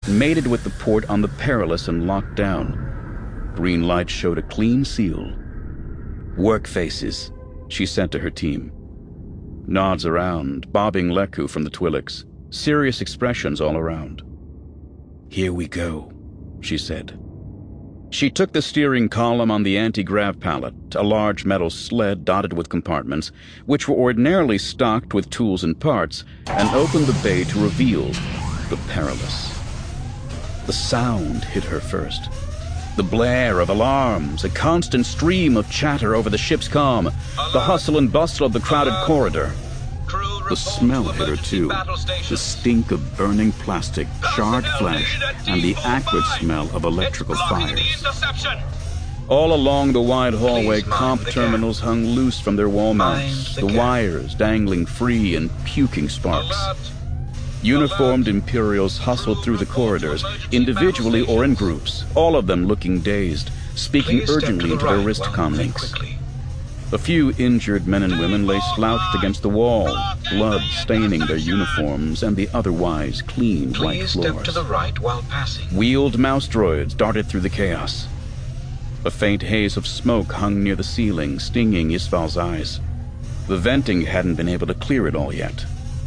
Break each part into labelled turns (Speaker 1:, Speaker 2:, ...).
Speaker 1: mated with the port on the Perilous and locked down. Green light showed a clean seal. "Work faces," she said to her team. Nods around, bobbing Leku from the Twi'leks. Serious expressions all around. "Here we go," she said. She took the steering column on the anti-grav pallet, a large metal sled dotted with compartments, which were ordinarily stocked with tools and parts, and opened the bay to reveal the Perilous. The sound hit her first. The blare of alarms, a constant stream of chatter over the ship's comm, the hustle and bustle of the crowded corridor. The smell hit her too, the stink of burning plastic, charred flesh, and the acrid smell of electrical fires. All along the wide hallway, comp terminals hung loose from their wall mounts, the wires dangling free and puking sparks. Uniformed Imperials hustled through the corridors, individually or in groups, all of them looking dazed, speaking urgently into their wrist comlinks. A few injured men and women lay slouched against the wall, blood staining their uniforms and the otherwise clean white floors.
Speaker 2: Step to the right while passing.
Speaker 1: Wheeled mouse droids darted through the chaos. A faint haze of smoke hung near the ceiling, stinging Isval's eyes. The venting hadn't been able to clear it all yet.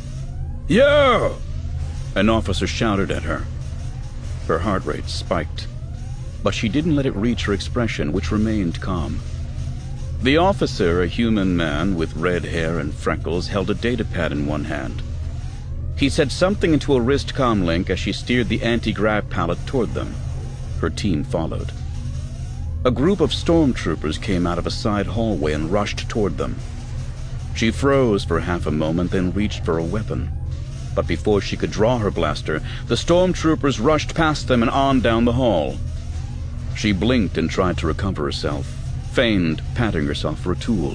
Speaker 1: "Yo!" an officer shouted at her. Her heart rate spiked, but she didn't let it reach her expression, which remained calm. The officer, a human man with red hair and freckles, held a datapad in one hand. He said something into a wrist comlink as she steered the anti-grav pallet toward them. Her team followed. A group of stormtroopers came out of a side hallway and rushed toward them. She froze for half a moment, then reached for a weapon. But before she could draw her blaster, the stormtroopers rushed past them and on down the hall. She blinked and tried to recover herself, feigned patting herself for a tool.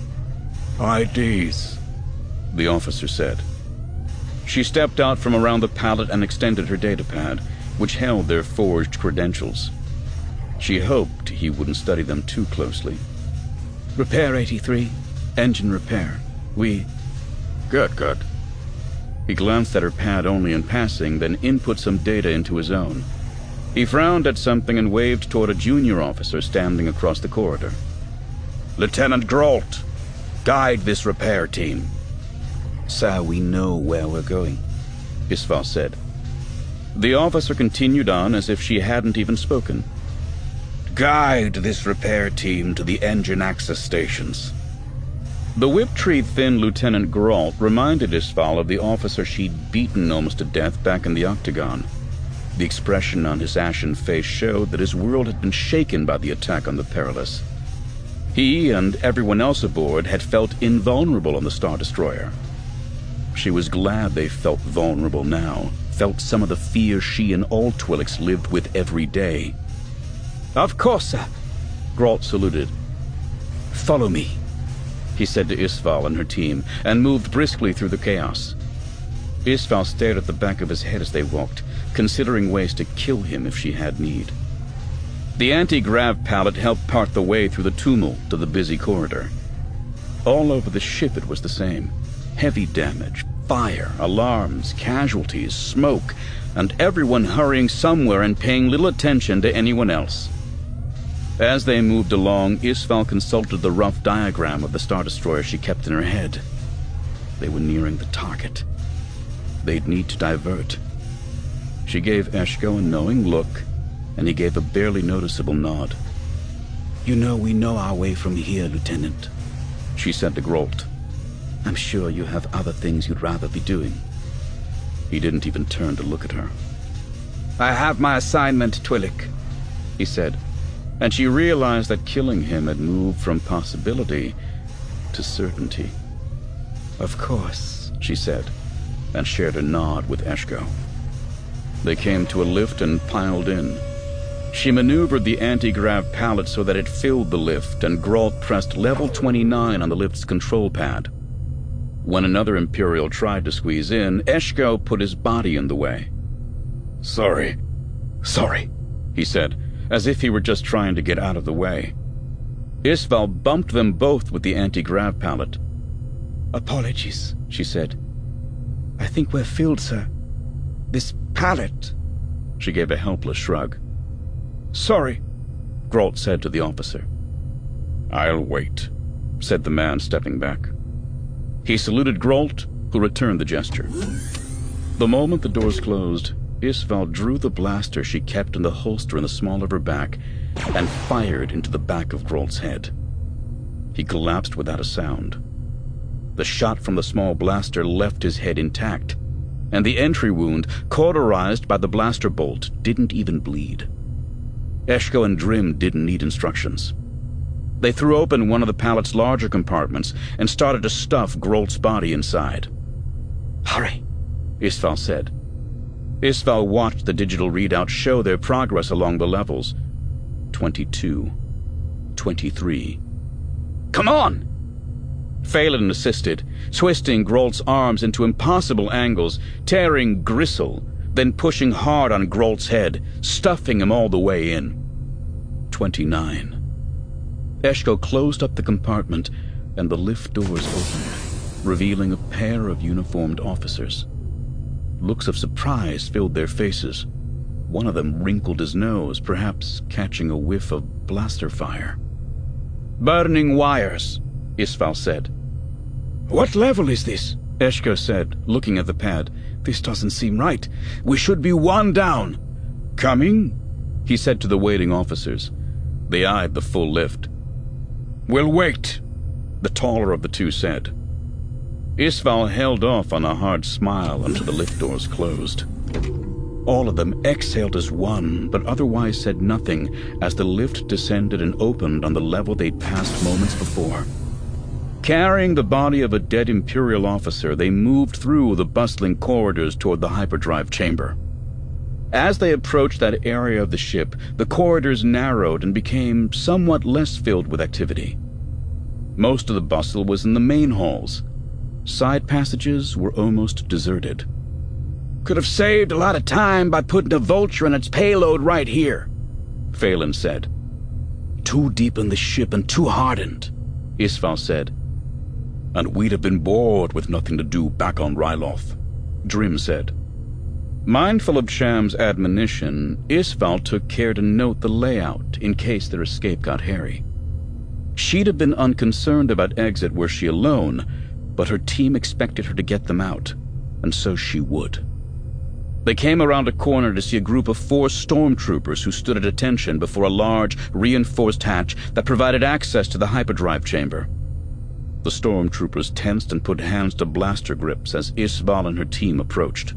Speaker 1: "IDs," the officer said. She stepped out from around the pallet and extended her datapad, which held their forged credentials. She hoped he wouldn't study them too closely. "Repair 83, engine repair. We..." Good. He glanced at her pad only in passing, then input some data into his own. He frowned at something and waved toward a junior officer standing across the corridor. "Lieutenant Grolt, guide this repair team." "Sir, we know where we're going," Isval said. The officer continued on as if she hadn't even spoken. "Guide this repair team to the engine access stations." The whip-tree-thin Lieutenant Grolt reminded Isval of the officer she'd beaten almost to death back in the Octagon. The expression on his ashen face showed that his world had been shaken by the attack on the Perilous. He and everyone else aboard had felt invulnerable on the Star Destroyer. She was glad they felt vulnerable now, felt some of the fear she and all Twi'leks lived with every day. "Of course, sir," Grolt saluted. "Follow me," he said to Isval and her team, and moved briskly through the chaos. Isval stared at the back of his head as they walked, considering ways to kill him if she had need. The anti-grav pallet helped part the way through the tumult to the busy corridor. All over the ship it was the same. Heavy damage, fire, alarms, casualties, smoke, and everyone hurrying somewhere and paying little attention to anyone else. As they moved along, Isval consulted the rough diagram of the Star Destroyer she kept in her head. They were nearing the target. They'd need to divert. She gave Eshko a knowing look, and he gave a barely noticeable nod. "You know we know our way from here, Lieutenant," she said to Grolt. "I'm sure you have other things you'd rather be doing." He didn't even turn to look at her. "I have my assignment, Twi'lek," he said, and she realized that killing him had moved from possibility to certainty. "Of course," she said, and shared a nod with Eshko. They came to a lift and piled in. She maneuvered the anti-grav pallet so that it filled the lift, and Grolt pressed level 29 on the lift's control pad. When another Imperial tried to squeeze in, Eshko put his body in the way. Sorry, he said, as if he were just trying to get out of the way. Isval bumped them both with the anti-grav pallet."Apologies," she said. "I think we're filled, sir. This pallet..." She gave a helpless shrug.
Speaker 2: Sorry,
Speaker 1: Grolt said to the officer. I'll wait, said the man, stepping back. He saluted Grolt, who returned the gesture. The moment the doors closed, Isval drew the blaster she kept in the holster in the small of her back and fired into the back of Grolt's head. He collapsed without a sound. The shot from the small blaster left his head intact, and the entry wound, cauterized by the blaster bolt, didn't even bleed. Eshko and Drim didn't need instructions. They threw open one of the pallet's larger compartments and started to stuff Grolt's body inside.
Speaker 2: Hurry,
Speaker 1: Isval said. Isval watched the digital readout show their progress along the levels. 22. 23.
Speaker 2: Come on!
Speaker 1: Phelan assisted, twisting Grolt's arms into impossible angles, tearing gristle, then pushing hard on Grolt's head, stuffing him all the way in. 29. Eshko closed up the compartment, and the lift doors opened, revealing a pair of uniformed officers. Looks of surprise filled their faces. One of them wrinkled his nose, perhaps catching a whiff of blaster fire.
Speaker 2: Burning wires,
Speaker 1: Isval said.
Speaker 2: What level is this?
Speaker 1: Eshko said, looking at the pad.
Speaker 2: This doesn't seem right. We should be one down.
Speaker 1: Coming? He said to the waiting officers. They eyed the full lift.
Speaker 2: We'll wait,
Speaker 1: the taller of the two said. Isval held off on a hard smile until the lift doors closed. All of them exhaled as one, but otherwise said nothing as the lift descended and opened on the level they'd passed moments before. Carrying the body of a dead Imperial officer, they moved through the bustling corridors toward the hyperdrive chamber. As they approached that area of the ship, the corridors narrowed and became somewhat less filled with activity. Most of the bustle was in the main halls. Side passages were almost deserted.
Speaker 2: Could have saved a lot of time by putting a vulture and its payload right here,
Speaker 1: Phelan said.
Speaker 2: Too deep in the ship and too hardened,
Speaker 1: Isval said. And we'd have been bored with nothing to do back on Ryloth, Drim said. Mindful of Sham's admonition, Isval took care to note the layout in case their escape got hairy. She'd have been unconcerned about exit were she alone, but her team expected her to get them out, and so she would. They came around a corner to see a group of 4 stormtroopers who stood at attention before a large, reinforced hatch that provided access to the hyperdrive chamber. The stormtroopers tensed and put hands to blaster grips as Isval and her team approached.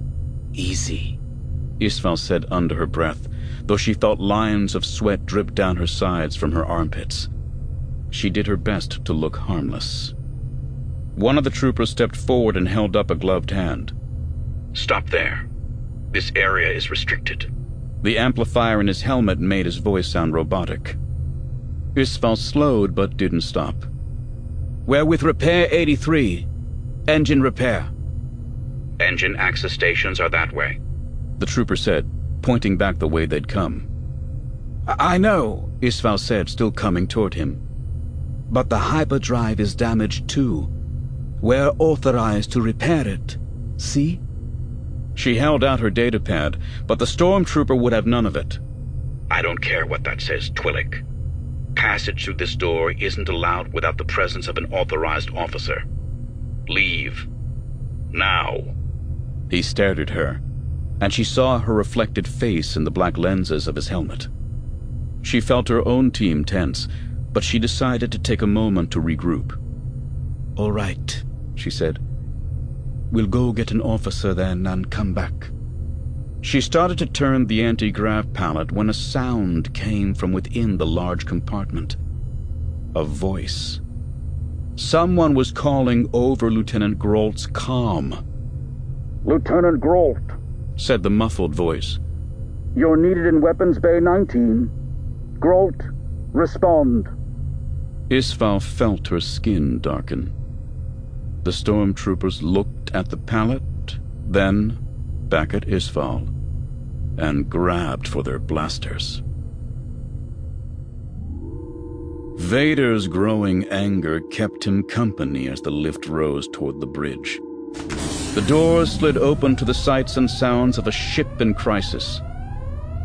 Speaker 2: Easy,
Speaker 1: Isval said under her breath, though she felt lines of sweat drip down her sides from her armpits. She did her best to look harmless. One of the troopers stepped forward and held up a gloved hand.
Speaker 3: Stop there. This area is restricted.
Speaker 1: The amplifier in his helmet made his voice sound robotic. Isval slowed but didn't stop.
Speaker 2: We're with Repair 83. Engine repair.
Speaker 3: Engine access stations are that way,
Speaker 1: the trooper said, pointing back the way they'd come.
Speaker 2: I know, Isval said, still coming toward him. But the hyperdrive is damaged too. We're authorized to repair it. See?
Speaker 1: She held out her datapad, but the stormtrooper would have none of it.
Speaker 3: I don't care what that says, Twi'lek. Passage through this door isn't allowed without the presence of an authorized officer. Leave. Now.
Speaker 1: He stared at her, and she saw her reflected face in the black lenses of his helmet. She felt her own team tense, but she decided to take a moment to regroup.
Speaker 2: All right, she said. We'll go get an officer then and come back.
Speaker 1: She started to turn the anti-grav pallet when a sound came from within the large compartment. A voice. Someone was calling over Lieutenant Grolt's comm.
Speaker 4: Lieutenant Grolt,
Speaker 1: said the muffled voice.
Speaker 4: You're needed in Weapons Bay 19. Grolt, respond.
Speaker 1: Isval felt her skin darken. The stormtroopers looked at the pallet, then back at Isval, and grabbed for their blasters. Vader's growing anger kept him company as the lift rose toward the bridge. The doors slid open to the sights and sounds of a ship in crisis.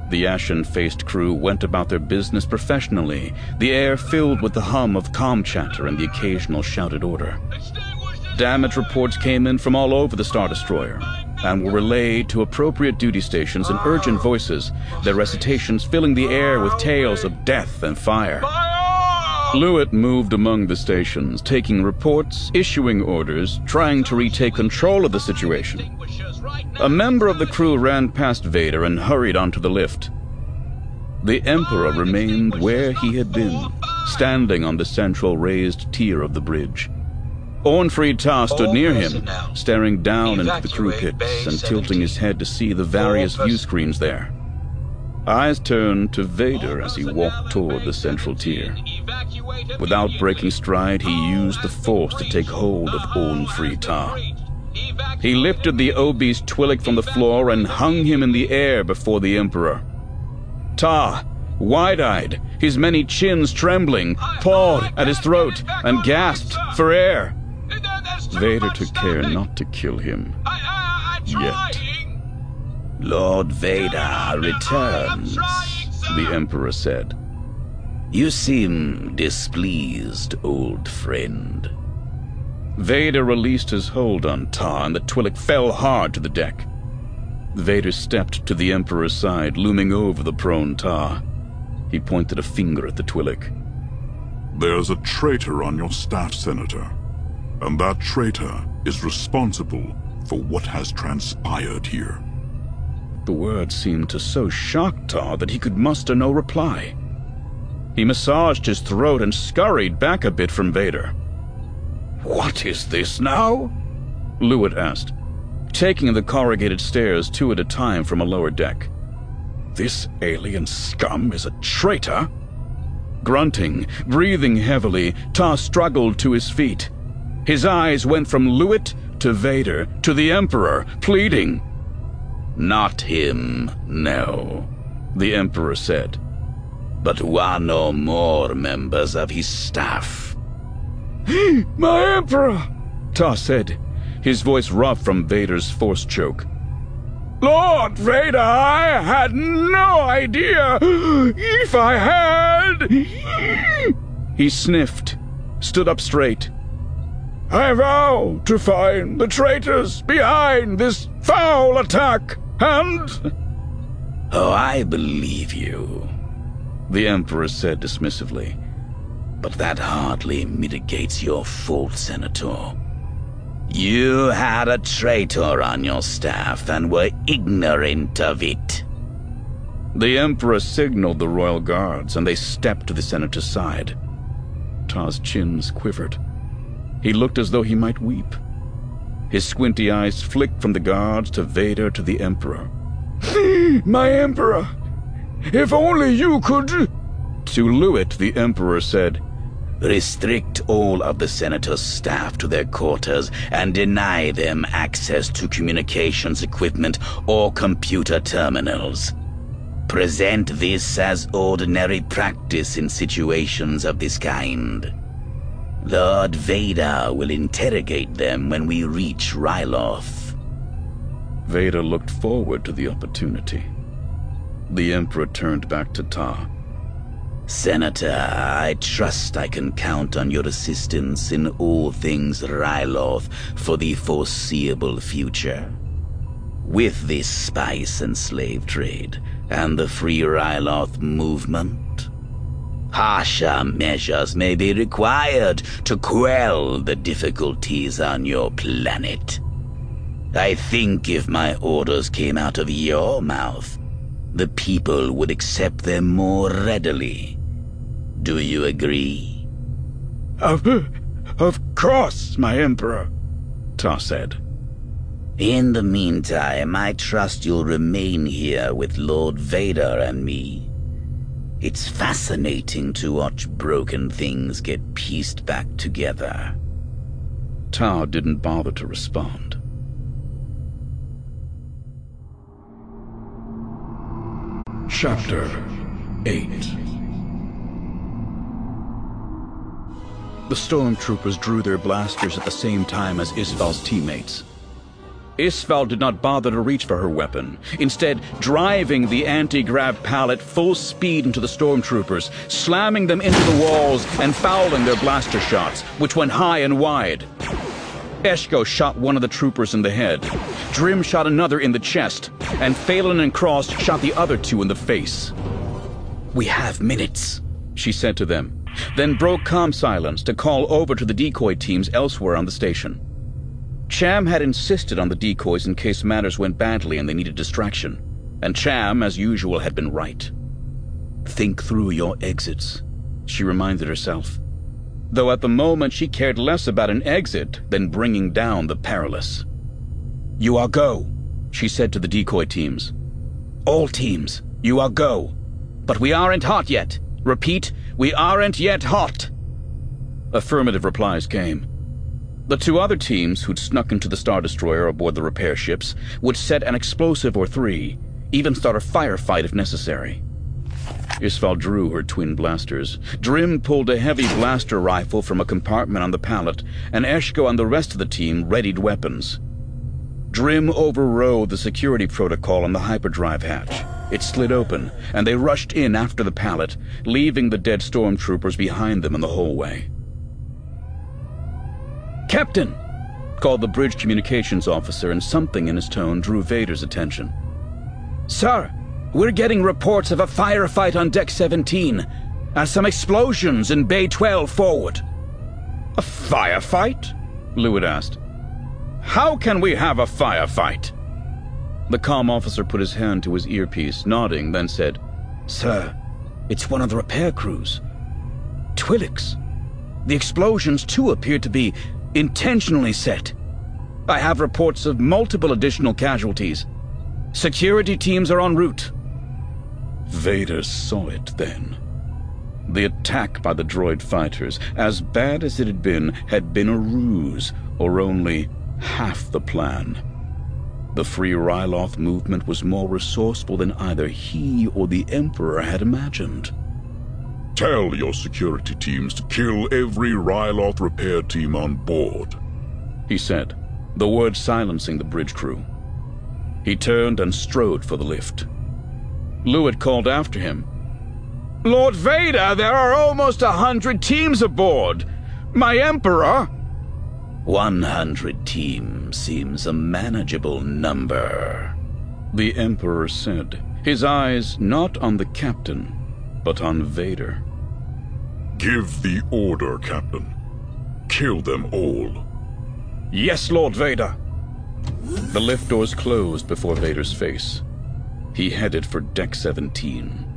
Speaker 1: The ashen-faced crew went about their business professionally, the air filled with the hum of comm chatter and the occasional shouted order. Damage reports came in from all over the Star Destroyer and were relayed to appropriate duty stations in urgent voices, their recitations filling the air with tales of death and fire. Lewitt moved among the stations, taking reports, issuing orders, trying to retake control of the situation. A member of the crew ran past Vader and hurried onto the lift. The Emperor remained where he had been, standing on the central raised tier of the bridge. Ornfried Ta stood near him, staring down into the crew pits and tilting his head to see the various view screens there. Eyes turned to Vader as he walked toward the central tier. Without breaking stride, he used the Force to take hold of Ornfried Ta. He lifted the obese Twi'lek from the floor and hung him in the air before the Emperor. Ta, wide-eyed, his many chins trembling, pawed at his throat and gasped for air. Vader took care not to kill him. Yet.
Speaker 3: Lord Vader returns,
Speaker 1: the Emperor said.
Speaker 3: You seem displeased, old friend.
Speaker 1: Vader released his hold on Ta, and the Twi'lek fell hard to the deck. Vader stepped to the Emperor's side, looming over the prone Ta. He pointed a finger at the Twi'lek.
Speaker 5: There's a traitor on your staff, Senator. And that traitor is responsible for what has transpired here.
Speaker 1: The words seemed to so shock Ta that he could muster no reply. He massaged his throat and scurried back a bit from Vader.
Speaker 2: What is this now?
Speaker 1: Lewitt asked, taking the corrugated stairs two at a time from a lower deck.
Speaker 2: This alien scum is a traitor?
Speaker 1: Grunting, breathing heavily, Ta struggled to his feet. His eyes went from Lewitt to Vader to the Emperor, pleading.
Speaker 3: Not him, no,
Speaker 1: the Emperor said.
Speaker 3: But one or more members of his staff.
Speaker 1: My Emperor, Ta said, his voice rough from Vader's force choke.
Speaker 2: Lord Vader, I had no idea. If I had...
Speaker 1: He sniffed, stood up straight.
Speaker 2: I vow to find the traitors behind this foul attack, and...
Speaker 3: Oh, I believe you,
Speaker 1: the Emperor said dismissively.
Speaker 3: But that hardly mitigates your fault, Senator. You had a traitor on your staff and were ignorant of it.
Speaker 1: The Emperor signaled the royal guards, and they stepped to the Senator's side. Ta's chins quivered. He looked as though he might weep. His squinty eyes flicked from the guards to Vader to the Emperor.
Speaker 2: My Emperor, if only you could...
Speaker 1: To Lewitt, the Emperor said,
Speaker 3: Restrict all of the Senator's staff to their quarters and deny them access to communications equipment or computer terminals. Present this as ordinary practice in situations of this kind. Lord Vader will interrogate them when we reach Ryloth.
Speaker 1: Vader looked forward to the opportunity. The Emperor turned back to Ta.
Speaker 3: Senator, I trust I can count on your assistance in all things Ryloth for the foreseeable future. With this spice and slave trade, and the Free Ryloth movement, harsher measures may be required to quell the difficulties on your planet. I think if my orders came out of your mouth, the people would accept them more readily. Do you agree?
Speaker 2: Of course, my Emperor,
Speaker 1: Ta said.
Speaker 3: In the meantime, I trust you'll remain here with Lord Vader and me. It's fascinating to watch broken things get pieced back together.
Speaker 1: Ta didn't bother to respond.
Speaker 6: Chapter 8.
Speaker 1: The stormtroopers drew their blasters at the same time as Isval's teammates. Isval did not bother to reach for her weapon, instead driving the anti-grav pallet full speed into the stormtroopers, slamming them into the walls and fouling their blaster shots, which went high and wide. Eshko shot one of the troopers in the head. Drim shot another in the chest, and Phelan and Cross shot the other two in the face.
Speaker 2: "We have minutes,"
Speaker 1: she said to them, then broke comm silence to call over to the decoy teams elsewhere on the station. Cham had insisted on the decoys in case matters went badly and they needed distraction, and Cham, as usual, had been right.
Speaker 2: "Think through your exits,"
Speaker 1: she reminded herself, though at the moment she cared less about an exit than bringing down the Perilous.
Speaker 2: "You are go,"
Speaker 1: she said to the decoy teams.
Speaker 2: "All teams, you are go.
Speaker 1: But we aren't hot yet. Repeat, we aren't yet hot." Affirmative replies came. The two other teams who'd snuck into the Star Destroyer aboard the repair ships would set an explosive or three, even start a firefight if necessary. Isval drew her twin blasters. Drim pulled a heavy blaster rifle from a compartment on the pallet, and Eshko and the rest of the team readied weapons. Drim overrode the security protocol on the hyperdrive hatch. It slid open, and they rushed in after the pallet, leaving the dead stormtroopers behind them in the hallway. "Captain!" called the bridge communications officer, and something in his tone drew Vader's attention.
Speaker 2: "Sir, we're getting reports of a firefight on Deck 17, and some explosions in Bay 12 forward."
Speaker 1: "A firefight?" Lewitt asked. "How can we have a firefight?" The comm officer put his hand to his earpiece, nodding, then said,
Speaker 2: "Sir, it's one of the repair crews. Twi'leks. The explosions, too, appear to be intentionally set. I have reports of multiple additional casualties. Security teams are en route."
Speaker 1: Vader saw it then. The attack by the droid fighters, as bad as it had been a ruse, or only half the plan. The Free Ryloth movement was more resourceful than either he or the Emperor had imagined.
Speaker 5: Tell your security teams to kill every Ryloth repair team on board,
Speaker 1: he said, the words silencing the bridge crew. He turned and strode for the lift. Lewitt called after him, "Lord Vader, there are almost 100 teams aboard! My Emperor—"
Speaker 3: 100 teams seems a manageable number,
Speaker 1: the Emperor said, his eyes not on the captain, but on Vader.
Speaker 5: Give the order, Captain. Kill them all.
Speaker 1: Yes, Lord Vader. The lift doors closed before Vader's face. He headed for Deck 17.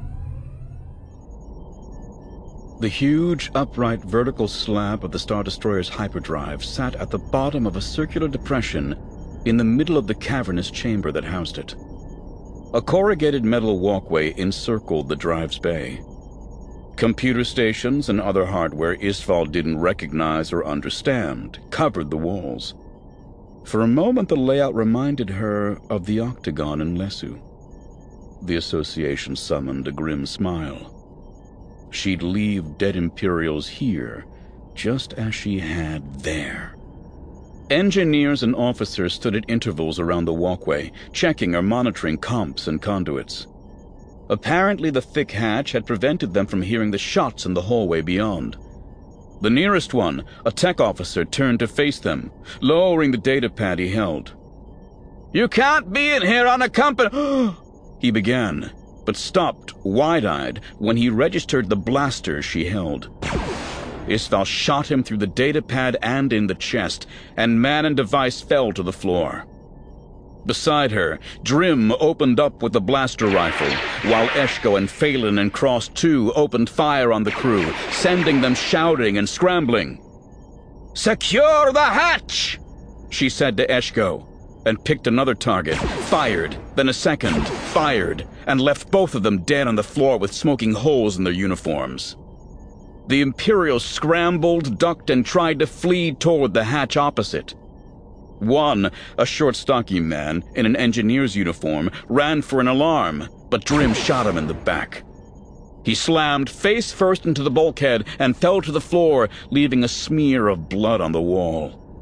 Speaker 1: The huge, upright, vertical slab of the Star Destroyer's hyperdrive sat at the bottom of a circular depression in the middle of the cavernous chamber that housed it. A corrugated metal walkway encircled the drive's bay. Computer stations and other hardware Isval didn't recognize or understand covered the walls. For a moment, the layout reminded her of the Octagon in Lesu. The association summoned a grim smile. She'd leave dead Imperials here, just as she had there. Engineers and officers stood at intervals around the walkway, checking or monitoring comps and conduits. Apparently, the thick hatch had prevented them from hearing the shots in the hallway beyond. The nearest one, a tech officer, turned to face them, lowering the datapad he held. "You can't be in here unaccompanied," he began, but stopped, wide-eyed, when he registered the blaster she held. Isval shot him through the datapad and in the chest, and man and device fell to the floor. Beside her, Drim opened up with the blaster rifle, while Eshko and Phelan and Cross too opened fire on the crew, sending them shouting and scrambling. "Secure the hatch!" she said to Eshko, and picked another target, fired, then a second, fired, and left both of them dead on the floor with smoking holes in their uniforms. The Imperials scrambled, ducked, and tried to flee toward the hatch opposite. One, a short, stocky man in an engineer's uniform, ran for an alarm, but Drim shot him in the back. He slammed face first into the bulkhead and fell to the floor, leaving a smear of blood on the wall.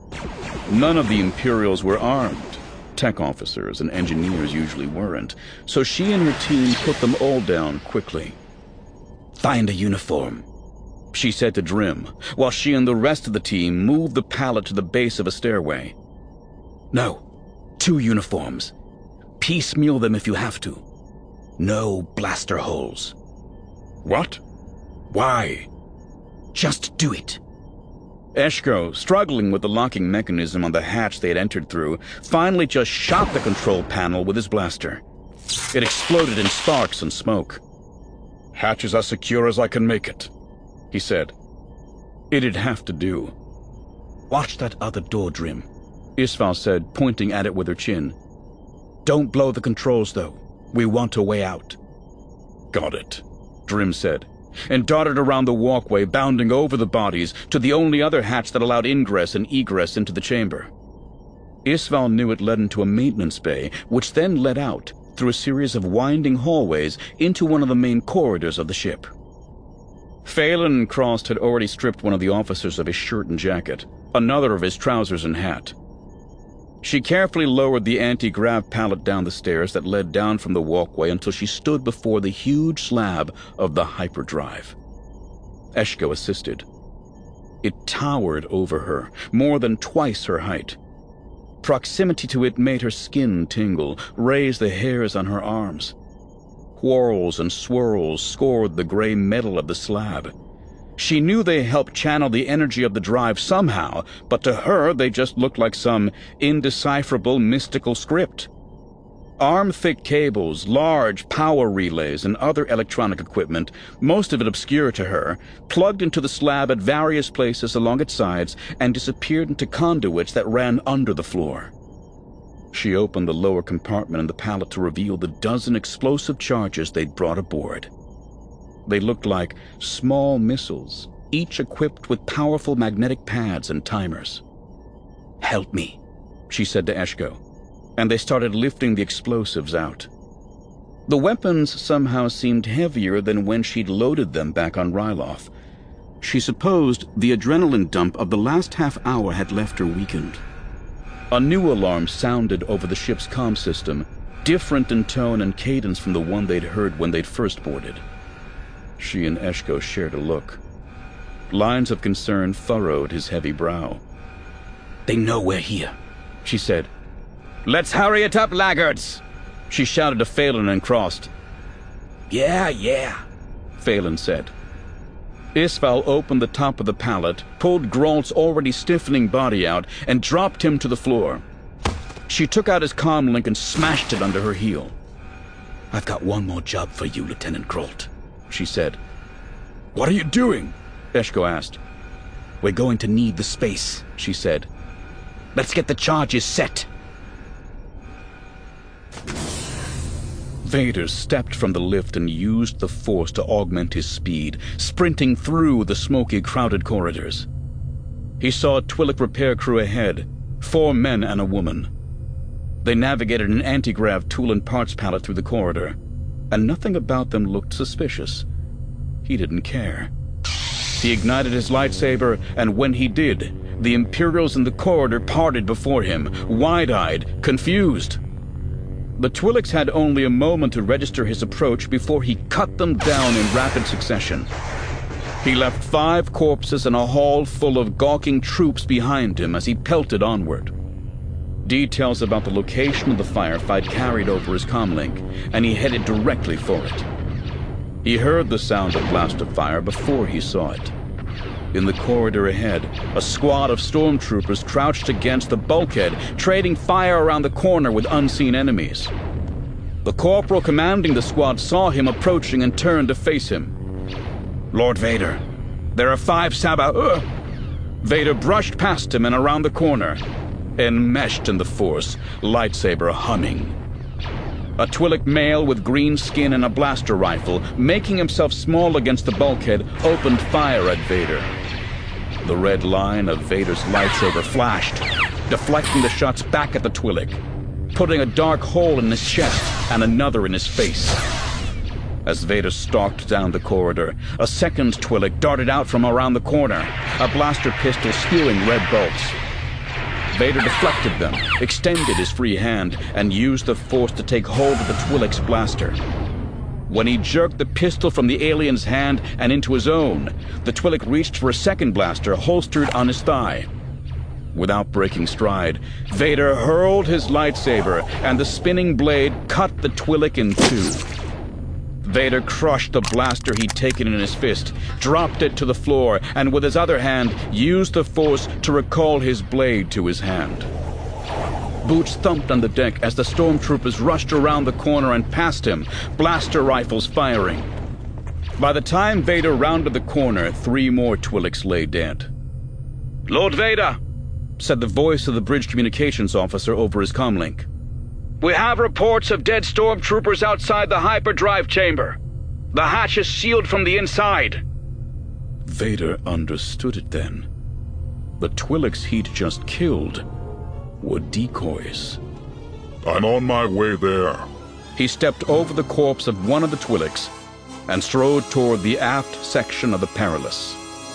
Speaker 1: None of the Imperials were armed. Tech officers and engineers usually weren't, so she and her team put them all down quickly.
Speaker 2: "Find a uniform,"
Speaker 1: she said to Drim, while she and the rest of the team moved the pallet to the base of a stairway.
Speaker 2: "No, 2 uniforms. Piecemeal them if you have to. No blaster holes."
Speaker 1: "What? Why?"
Speaker 2: "Just do it."
Speaker 1: Eshko, struggling with the locking mechanism on the hatch they had entered through, finally just shot the control panel with his blaster. It exploded in sparks and smoke. "Hatch is as secure as I can make it," he said. It'd have to do.
Speaker 2: "Watch that other door, Drim,"
Speaker 1: Isval said, pointing at it with her chin.
Speaker 2: "Don't blow the controls, though. We want a way out."
Speaker 1: "Got it," Drim said, and darted around the walkway, bounding over the bodies to the only other hatch that allowed ingress and egress into the chamber. Isval knew it led into a maintenance bay, which then led out, through a series of winding hallways, into one of the main corridors of the ship. Phelan Crost had already stripped one of the officers of his shirt and jacket, another of his trousers and hat. She carefully lowered the anti-grav pallet down the stairs that led down from the walkway until she stood before the huge slab of the hyperdrive. Eshko assisted. It towered over her, more than twice her height. Proximity to it made her skin tingle, raised the hairs on her arms. Whorls and swirls scored the gray metal of the slab. She knew they helped channel the energy of the drive somehow, but to her they just looked like some indecipherable mystical script. Arm-thick cables, large power relays, and other electronic equipment, most of it obscure to her, plugged into the slab at various places along its sides and disappeared into conduits that ran under the floor. She opened the lower compartment in the pallet to reveal the dozen explosive charges they'd brought aboard. They looked like small missiles, each equipped with powerful magnetic pads and timers.
Speaker 2: "Help me,"
Speaker 1: she said to Eshko, and they started lifting the explosives out. The weapons somehow seemed heavier than when she'd loaded them back on Ryloth. She supposed the adrenaline dump of the last half hour had left her weakened. A new alarm sounded over the ship's comm system, different in tone and cadence from the one they'd heard when they'd first boarded. She and Eshko shared a look. Lines of concern furrowed his heavy brow.
Speaker 2: "They know we're here,"
Speaker 1: she said. "Let's hurry it up, laggards!" she shouted to Phelan and Crost.
Speaker 2: Yeah,
Speaker 1: Phelan said. Isval opened the top of the pallet, pulled Grolt's already stiffening body out, and dropped him to the floor. She took out his comm link and smashed it under her heel.
Speaker 2: "I've got one more job for you, Lieutenant Grolt," she said.
Speaker 1: "What are you doing?" Eshko asked.
Speaker 2: "We're going to need the space," she said. "Let's get the charges set."
Speaker 1: Vader stepped from the lift and used the Force to augment his speed, sprinting through the smoky, crowded corridors. He saw a Twi'lek repair crew ahead, 4 men and a woman. They navigated an anti-grav tool and parts pallet through the corridor, and nothing about them looked suspicious. He didn't care. He ignited his lightsaber, and when he did, the Imperials in the corridor parted before him, wide-eyed, confused. The Twi'leks had only a moment to register his approach before he cut them down in rapid succession. He left 5 corpses and a hall full of gawking troops behind him as he pelted onward. Details about the location of the firefight carried over his comlink, and he headed directly for it. He heard the sound of blaster fire before he saw it. In the corridor ahead, a squad of stormtroopers crouched against the bulkhead, trading fire around the corner with unseen enemies. The corporal commanding the squad saw him approaching and turned to face him. "Lord Vader, there are 5 Vader brushed past him and around the corner, enmeshed in the Force, lightsaber humming. A Twi'lek male with green skin and a blaster rifle, making himself small against the bulkhead, opened fire at Vader. The red line of Vader's lightsaber flashed, deflecting the shots back at the Twi'lek, putting a dark hole in his chest and another in his face. As Vader stalked down the corridor, a second Twi'lek darted out from around the corner, a blaster pistol spewing red bolts.
Speaker 2: Vader deflected them, extended his free hand, and used the Force to take hold of the Twi'lek's blaster. When he jerked the pistol from the alien's hand and into his own, the Twi'lek reached for a second blaster holstered on his thigh. Without breaking stride, Vader hurled his lightsaber, and the spinning blade cut the Twi'lek in two. Vader crushed the blaster he'd taken in his fist, dropped it to the floor, and with his other hand used the Force to recall his blade to his hand. Boots thumped on the deck as the stormtroopers rushed around the corner and past him, blaster rifles firing. By the time Vader rounded the corner, 3 more Twi'leks lay dead. "Lord Vader," said the voice of the bridge communications officer over his comlink. "We have reports of dead stormtroopers outside the hyperdrive chamber. The hatch is sealed from the inside." Vader understood it then. The Twi'leks he'd just killed were decoys.
Speaker 5: I'm on my way there.
Speaker 2: He stepped over the corpse of one of the Twi'leks and strode toward the aft section of the Perilous.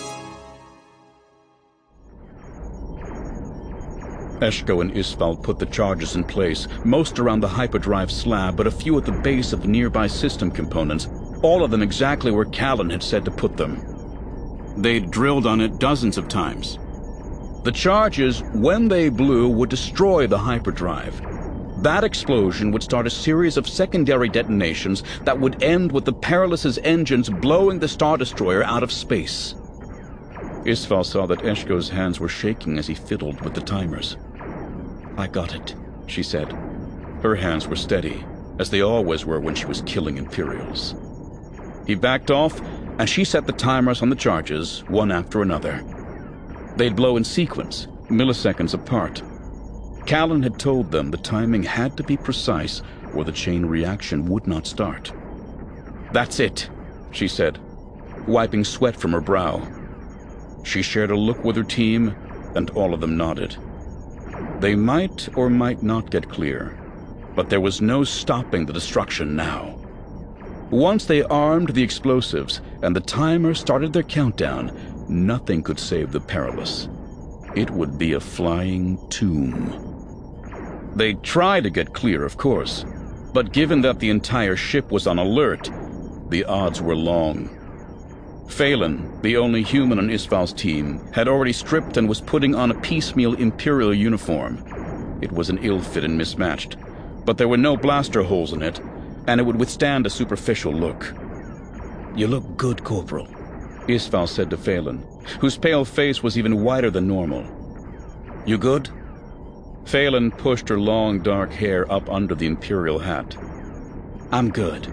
Speaker 2: Eshko and Isval put the charges in place, most around the hyperdrive slab, but a few at the base of the nearby system components, all of them exactly where Callan had said to put them. They'd drilled on it dozens of times. The charges, when they blew, would destroy the hyperdrive. That explosion would start a series of secondary detonations that would end with the Perilous's engines blowing the Star Destroyer out of space. Isval saw that Eshko's hands were shaking as he fiddled with the timers. "I got it," she said. Her hands were steady, as they always were when she was killing Imperials. He backed off, and she set the timers on the charges, one after another. They'd blow in sequence, milliseconds apart. Callan had told them the timing had to be precise, or the chain reaction would not start. "That's it," she said, wiping sweat from her brow. She shared a look with her team, and all of them nodded. They might or might not get clear, but there was no stopping the destruction now. Once they armed the explosives and the timer started their countdown, nothing could save the Perilous. It would be a flying tomb. They'd try to get clear, of course, but given that the entire ship was on alert, the odds were long. Phelan, the only human on Isval's team, had already stripped and was putting on a piecemeal Imperial uniform. It was an ill fit and mismatched, but there were no blaster holes in it, and it would withstand a superficial look. "You look good, Corporal," Isval said to Phelan, whose pale face was even whiter than normal. "You good?" Phelan pushed her long dark hair up under the Imperial hat. I'm good.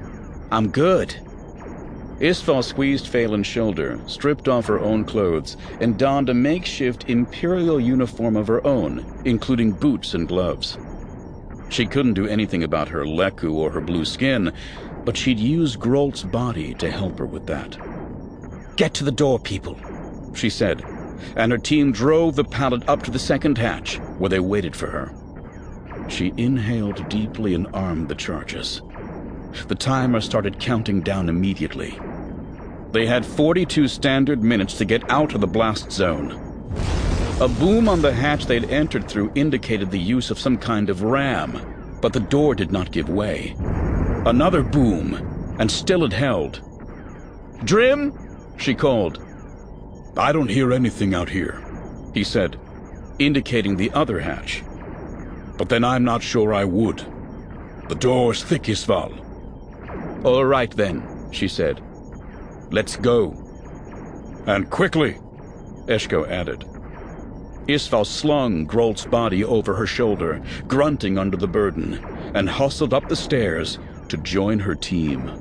Speaker 2: Isval squeezed Phelan's shoulder, stripped off her own clothes, and donned a makeshift Imperial uniform of her own, including boots and gloves. She couldn't do anything about her Leku or her blue skin, but she'd use Grolt's body to help her with that. "Get to the door, people," she said, and her team drove the pallet up to the second hatch, where they waited for her. She inhaled deeply and armed the charges. The timer started counting down immediately. They had 42 standard minutes to get out of the blast zone. A boom on the hatch they'd entered through indicated the use of some kind of ram, but the door did not give way. Another boom, and still it held. "Drim?" she called.
Speaker 6: "I don't hear anything out here,"
Speaker 2: he said, indicating the other hatch.
Speaker 6: "But then I'm not sure I would. The door's thick, Isval."
Speaker 2: "All right then," she said. "Let's go."
Speaker 6: "And quickly,"
Speaker 2: Eshko added. Isval slung Grolt's body over her shoulder, grunting under the burden, and hustled up the stairs to join her team.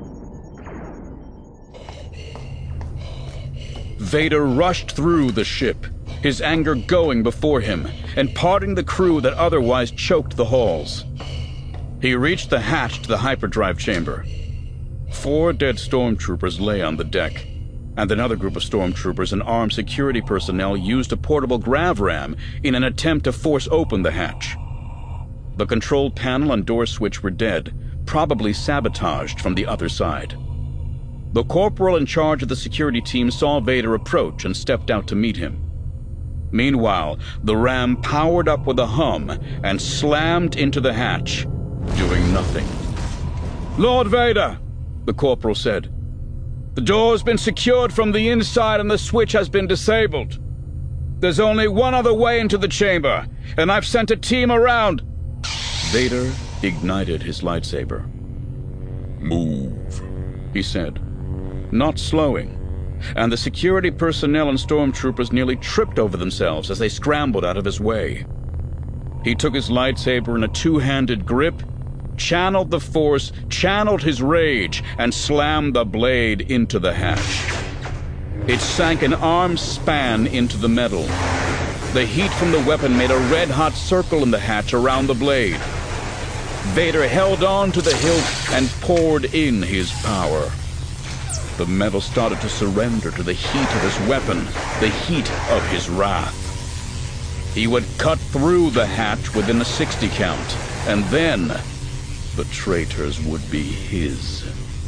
Speaker 2: Vader rushed through the ship, his anger going before him, and parting the crew that otherwise choked the halls. He reached the hatch to the hyperdrive chamber. 4 dead stormtroopers lay on the deck, and another group of stormtroopers and armed security personnel used a portable grav ram in an attempt to force open the hatch. The control panel and door switch were dead, probably sabotaged from the other side. The corporal in charge of the security team saw Vader approach and stepped out to meet him.
Speaker 1: Meanwhile, the ram powered up with a hum and slammed into the hatch, doing nothing. "Lord Vader," the corporal said, "the door's been secured from the inside and the switch has been disabled. There's only one other way into the chamber, and I've sent a team around." Vader ignited his lightsaber.
Speaker 5: Move,
Speaker 1: he said, not slowing, and the security personnel and stormtroopers nearly tripped over themselves as they scrambled out of his way. He took his lightsaber in a two-handed grip, channeled the Force, channeled his rage, and slammed the blade into the hatch. It sank an arm's span into the metal. The heat from the weapon made a red-hot circle in the hatch around the blade. Vader held on to the hilt and poured in his power. The metal started to surrender to the heat of his weapon, the heat of his wrath. He would cut through the hatch within a 60 count, and then the traitors would be his.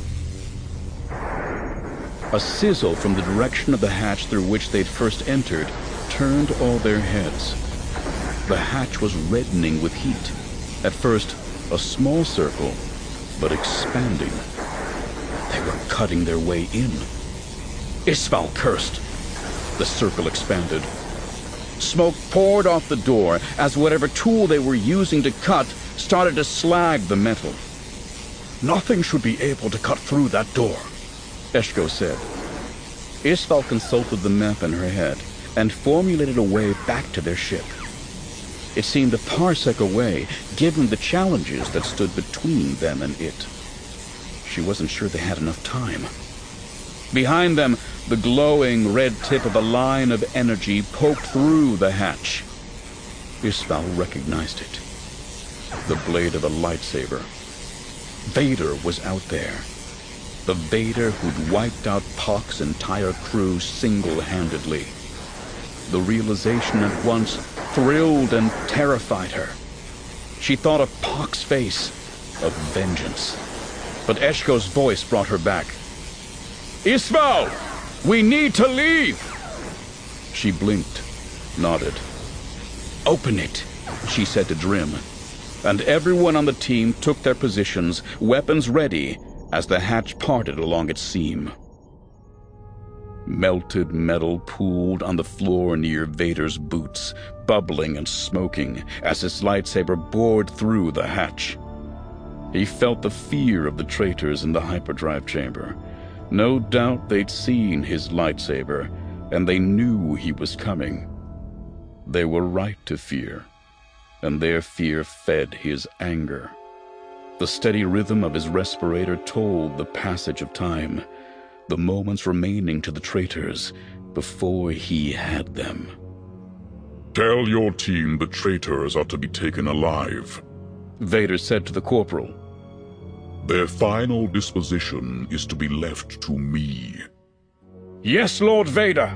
Speaker 1: A sizzle from the direction of the hatch through which they'd first entered turned all their heads. The hatch was reddening with heat. At first, a small circle, but expanding. They were cutting their way in. Isval cursed. The circle expanded. Smoke poured off the door as whatever tool they were using to cut started to slag the metal.
Speaker 6: "Nothing should be able to cut through that door,"
Speaker 1: Eshko said. Isval consulted the map in her head and formulated a way back to their ship. It seemed a parsec away, given the challenges that stood between them and it. She wasn't sure they had enough time. Behind them, the glowing red tip of a line of energy poked through the hatch. Isval recognized it. The blade of a lightsaber. Vader was out there. The Vader who'd wiped out Pock's entire crew single-handedly. The realization at once thrilled and terrified her. She thought of Pock's face, of vengeance. But Eshko's voice brought her back. "Isval! We need to leave!" She blinked, nodded. "Open it," she said to Drim, and everyone on the team took their positions, weapons ready, as the hatch parted along its seam. Melted metal pooled on the floor near Vader's boots, bubbling and smoking as his lightsaber bored through the hatch. He felt the fear of the traitors in the hyperdrive chamber. No doubt they'd seen his lightsaber, and they knew he was coming. They were right to fear, and their fear fed his anger. The steady rhythm of his respirator told the passage of time, the moments remaining to the traitors before he had them.
Speaker 5: Tell your team the traitors are to be taken alive,
Speaker 1: Vader said to the corporal.
Speaker 5: Their final disposition is to be left to me.
Speaker 6: "Yes, Lord Vader."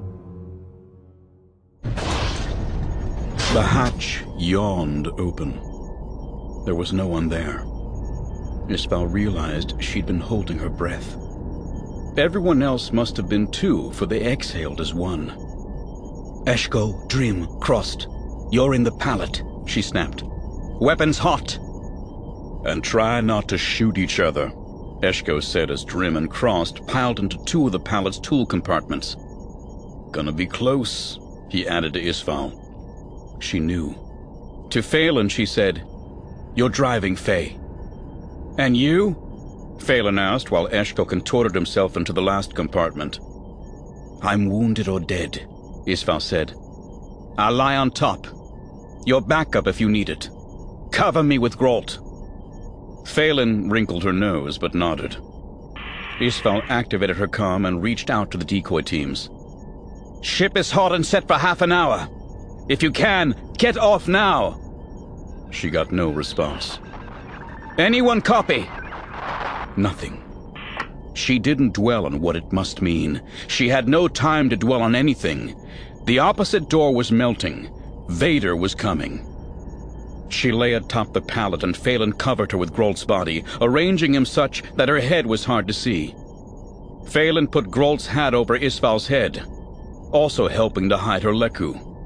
Speaker 1: The hatch yawned open. There was no one there. Isval realized she'd been holding her breath. Everyone else must have been too, for they exhaled as one. "Eshko, Drim, crossed. You're in the pallet," she snapped. "Weapons hot!" "And try not to shoot each other," Eshko said as Drim and Crossed piled into two of the pallet's tool compartments. "Gonna be close," he added to Isval. She knew. To Phelan, she said, "You're driving, Faye." "And you?" Phelan asked while Eshko contorted himself into the last compartment. "I'm wounded or dead," Isval said. "I'll lie on top. Your backup if you need it. Cover me with Grolt." Phelan wrinkled her nose but nodded. Isval activated her comm and reached out to the decoy teams. "Ship is hot and set for half an hour. If you can, get off now." She got no response. "Anyone copy?" Nothing. She didn't dwell on what it must mean. She had no time to dwell on anything. The opposite door was melting. Vader was coming. She lay atop the pallet and Phelan covered her with Grolt's body, arranging him such that her head was hard to see. Phelan put Grolt's hat over Isval's head, also helping to hide her lekku.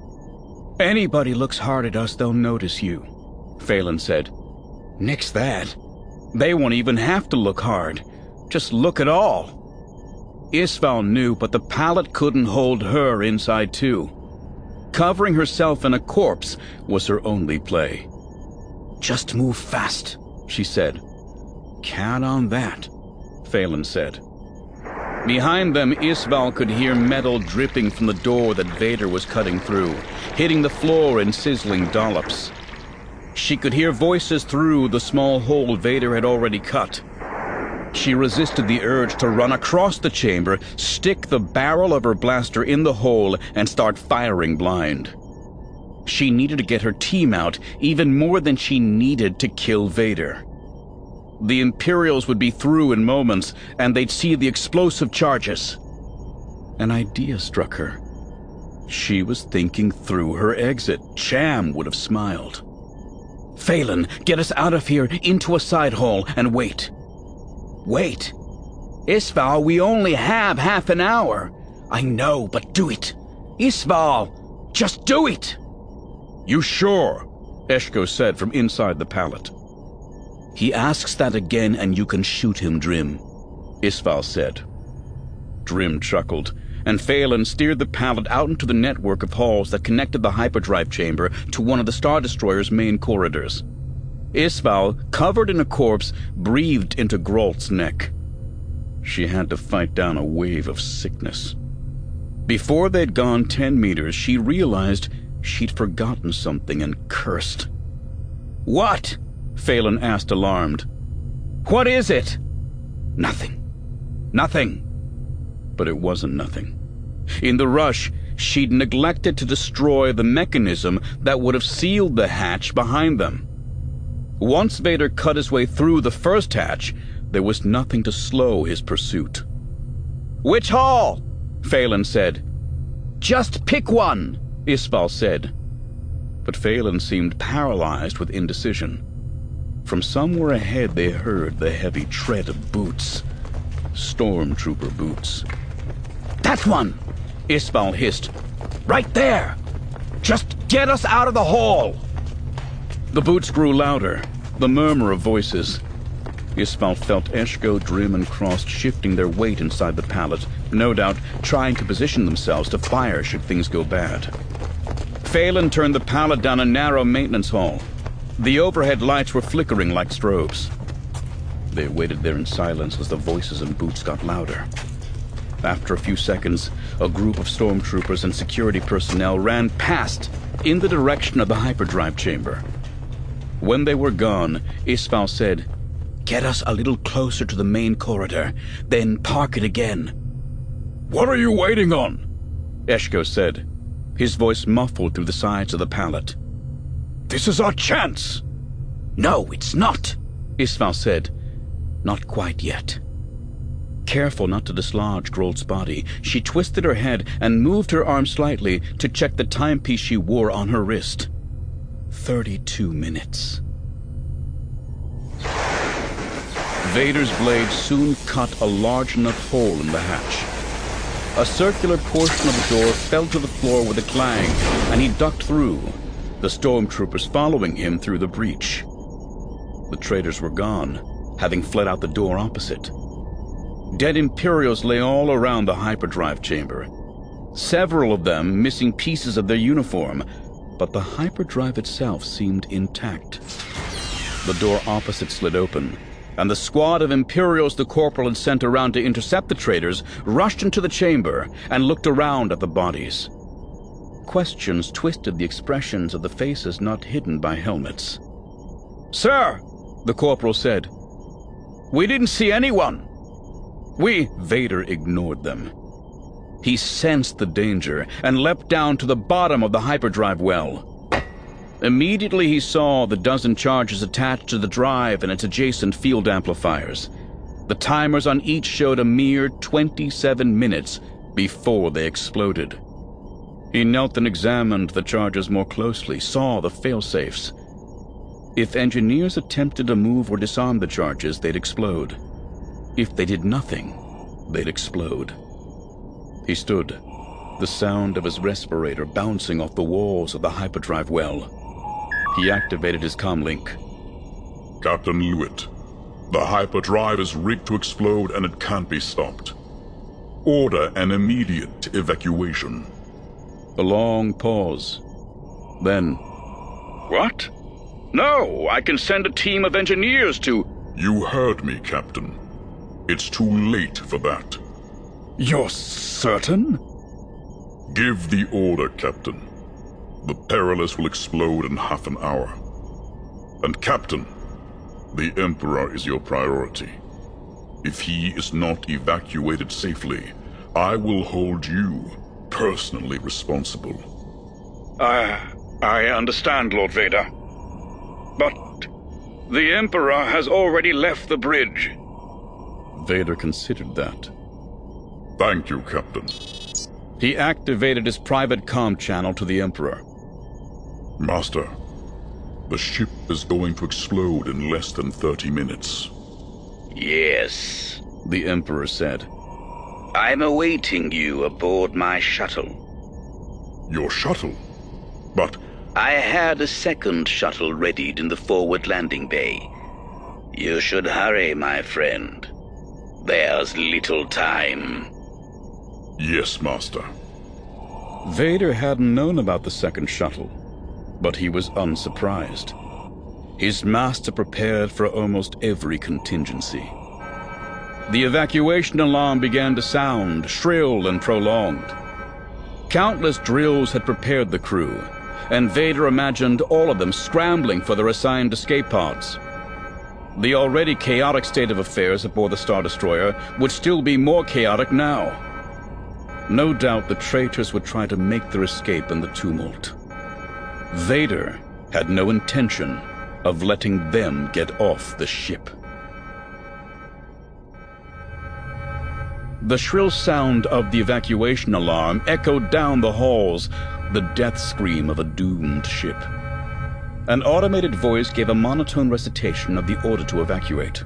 Speaker 2: Anybody looks hard at us, they'll notice you, Phelan said. Nix that. They won't even have to look hard. Just look at all. Isval knew, but the pallet couldn't hold her inside too. Covering herself in a corpse was her only play. Just move fast, she said. Count on that, Phelan said. Behind them, Isval could hear metal dripping from the door that Vader was cutting through, hitting the floor in sizzling dollops. She could hear voices through the small hole Vader had already cut. She resisted the urge to run across the chamber, stick the barrel of her blaster in the hole, and start firing blind. She needed to get her team out even more than she needed to kill Vader. The Imperials would be through in moments, and they'd see the explosive charges. An idea struck her. She was thinking through her exit. Cham would have smiled. Phelan, get us out of here into a side hall and wait. Wait. Isval, we only have half an hour. I know, but do it. Isval, just do it.
Speaker 6: You sure? Eshko said from inside the pallet.
Speaker 2: He asks that again and you can shoot him, Drim, Isval said.
Speaker 1: Drim chuckled, and Phelan steered the pallet out into the network of halls that connected the hyperdrive chamber to one of the Star Destroyer's main corridors. Isval, covered in a corpse, breathed into Grolt's neck. She had to fight down a wave of sickness. Before they'd gone 10 meters, she realized she'd forgotten something and cursed.
Speaker 2: What?
Speaker 1: Phelan asked, alarmed.
Speaker 2: What is it?
Speaker 1: Nothing.
Speaker 2: Nothing.
Speaker 1: But it wasn't nothing. In the rush, she'd neglected to destroy the mechanism that would have sealed the hatch behind them. Once Vader cut his way through the first hatch, there was nothing to slow his pursuit.
Speaker 2: Which hall?
Speaker 1: Phelan said.
Speaker 2: Just pick one,
Speaker 1: Isval said. But Phelan seemed paralyzed with indecision. From somewhere ahead they heard the heavy tread of boots. Stormtrooper boots.
Speaker 2: That one, Isval hissed. Right there. Just get us out of the hall.
Speaker 1: The boots grew louder, the murmur of voices. Isval felt Eshko, Drim, and Cross shifting their weight inside the pallet, no doubt trying to position themselves to fire should things go bad. Phelan turned the pallet down a narrow maintenance hall. The overhead lights were flickering like strobes. They waited there in silence as the voices and boots got louder. After a few seconds, a group of stormtroopers and security personnel ran past in the direction of the hyperdrive chamber. When they were gone, Isval said, "Get us a little closer to the main corridor, then park it again."
Speaker 6: "What are you waiting on?"
Speaker 1: Eshko said, his voice muffled through the sides of the pallet.
Speaker 6: "This is our chance."
Speaker 2: "No, it's not,"
Speaker 1: Isval said. "Not quite yet." Careful not to dislodge Grolt's body, she twisted her head and moved her arm slightly to check the timepiece she wore on her wrist. 32 minutes. Vader's blade soon cut a large enough hole in the hatch. A circular portion of the door fell to the floor with a clang, and he ducked through, the stormtroopers following him through the breach. The traitors were gone, having fled out the door opposite. Dead Imperials lay all around the hyperdrive chamber, several of them missing pieces of their uniform, but the hyperdrive itself seemed intact. The door opposite slid open, and the squad of Imperials the Corporal had sent around to intercept the traitors rushed into the chamber and looked around at the bodies. Questions twisted the expressions of the faces not hidden by helmets.
Speaker 2: "Sir," the Corporal said, "we didn't see anyone."
Speaker 1: Vader ignored them. He sensed the danger and leapt down to the bottom of the hyperdrive well. Immediately he saw the dozen charges attached to the drive and its adjacent field amplifiers. The timers on each showed a mere 27 minutes before they exploded. He knelt and examined the charges more closely, saw the failsafes. If engineers attempted to move or disarm the charges, they'd explode. If they did nothing, they'd explode. He stood, the sound of his respirator bouncing off the walls of the hyperdrive well. He activated his comlink.
Speaker 5: Captain Lewitt, the hyperdrive is rigged to explode and it can't be stopped. Order an immediate evacuation.
Speaker 1: A long pause. Then, "What? No, I can send a team of engineers to—"
Speaker 5: You heard me, Captain. It's too late for that.
Speaker 6: You're certain?
Speaker 5: Give the order, Captain. The Perilous will explode in half an hour. And Captain, the Emperor is your priority. If he is not evacuated safely, I will hold you personally responsible.
Speaker 6: I understand, Lord Vader. But the Emperor has already left the bridge.
Speaker 1: Vader considered that.
Speaker 5: Thank you, Captain.
Speaker 1: He activated his private comm channel to the Emperor.
Speaker 5: Master, the ship is going to explode in less than 30 minutes.
Speaker 3: Yes,
Speaker 1: The Emperor said.
Speaker 3: I'm awaiting you aboard my shuttle.
Speaker 5: Your shuttle? But
Speaker 3: I had a second shuttle readied in the forward landing bay. You should hurry, my friend. There's little time.
Speaker 5: yes, Master.
Speaker 1: Vader hadn't known about the second shuttle, but he was unsurprised. His master prepared for almost every contingency. The evacuation alarm began to sound, shrill and prolonged. Countless drills had prepared the crew, and Vader imagined all of them scrambling for their assigned escape pods. The already chaotic state of affairs aboard the Star Destroyer would still be more chaotic now. No doubt the traitors would try to make their escape in the tumult. Vader had no intention of letting them get off the ship. The shrill sound of the evacuation alarm echoed down the halls, the death scream of a doomed ship. An automated voice gave a monotone recitation of the order to evacuate.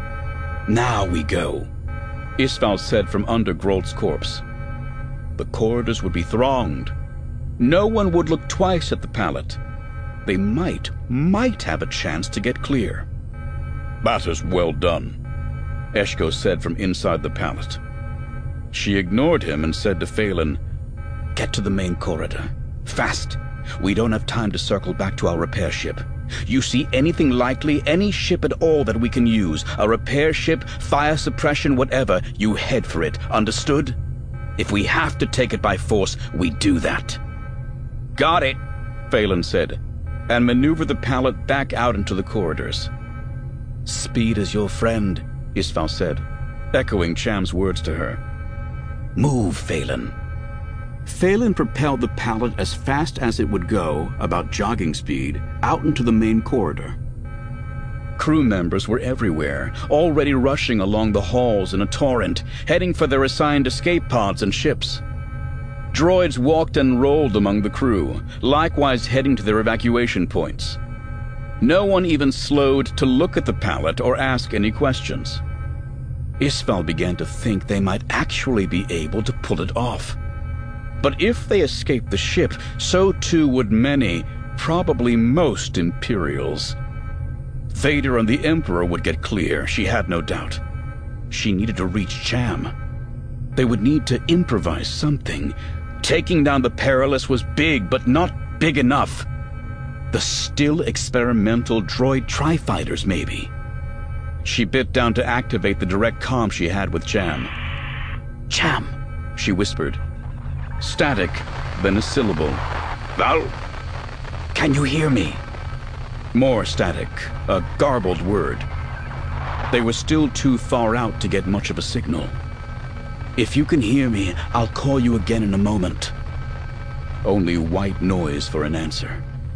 Speaker 1: "Now we go," Isval said from under Grolt's corpse. The corridors would be thronged. No one would look twice at the pallet. They might have a chance to get clear. "That is well done," Eshko said from inside the pallet. She ignored him and said to Phelan, "Get to the main corridor. Fast. We don't have time to circle back to our repair ship. You see anything likely, any ship at all that we can use, a repair ship, fire suppression, whatever, you head for it. Understood? If we have to take it by force, we do that." "Got it," Phelan said, and maneuvered the pallet back out into the corridors. "Speed is your friend," Isval said, echoing Cham's words to her. "Move, Phelan." Phelan propelled the pallet as fast as it would go, about jogging speed, out into the main corridor. Crew members were everywhere, already rushing along the halls in a torrent, heading for their assigned escape pods and ships. Droids walked and rolled among the crew, likewise heading to their evacuation points. No one even slowed to look at the pallet or ask any questions. Isval began to think they might actually be able to pull it off. But if they escaped the ship, so too would many, probably most Imperials. Vader and the Emperor would get clear, she had no doubt. She needed to reach Cham. They would need to improvise something. Taking down the Perilous was big, but not big enough. The still experimental droid tri-fighters, maybe. She bit down to activate the direct comm she had with Cham. "Cham," she whispered. Static, then a syllable. "Val? Can you hear me?" More static, a garbled word. They were still too far out to get much of a signal. "If you can hear me, I'll call you again in a moment." Only white noise for an answer.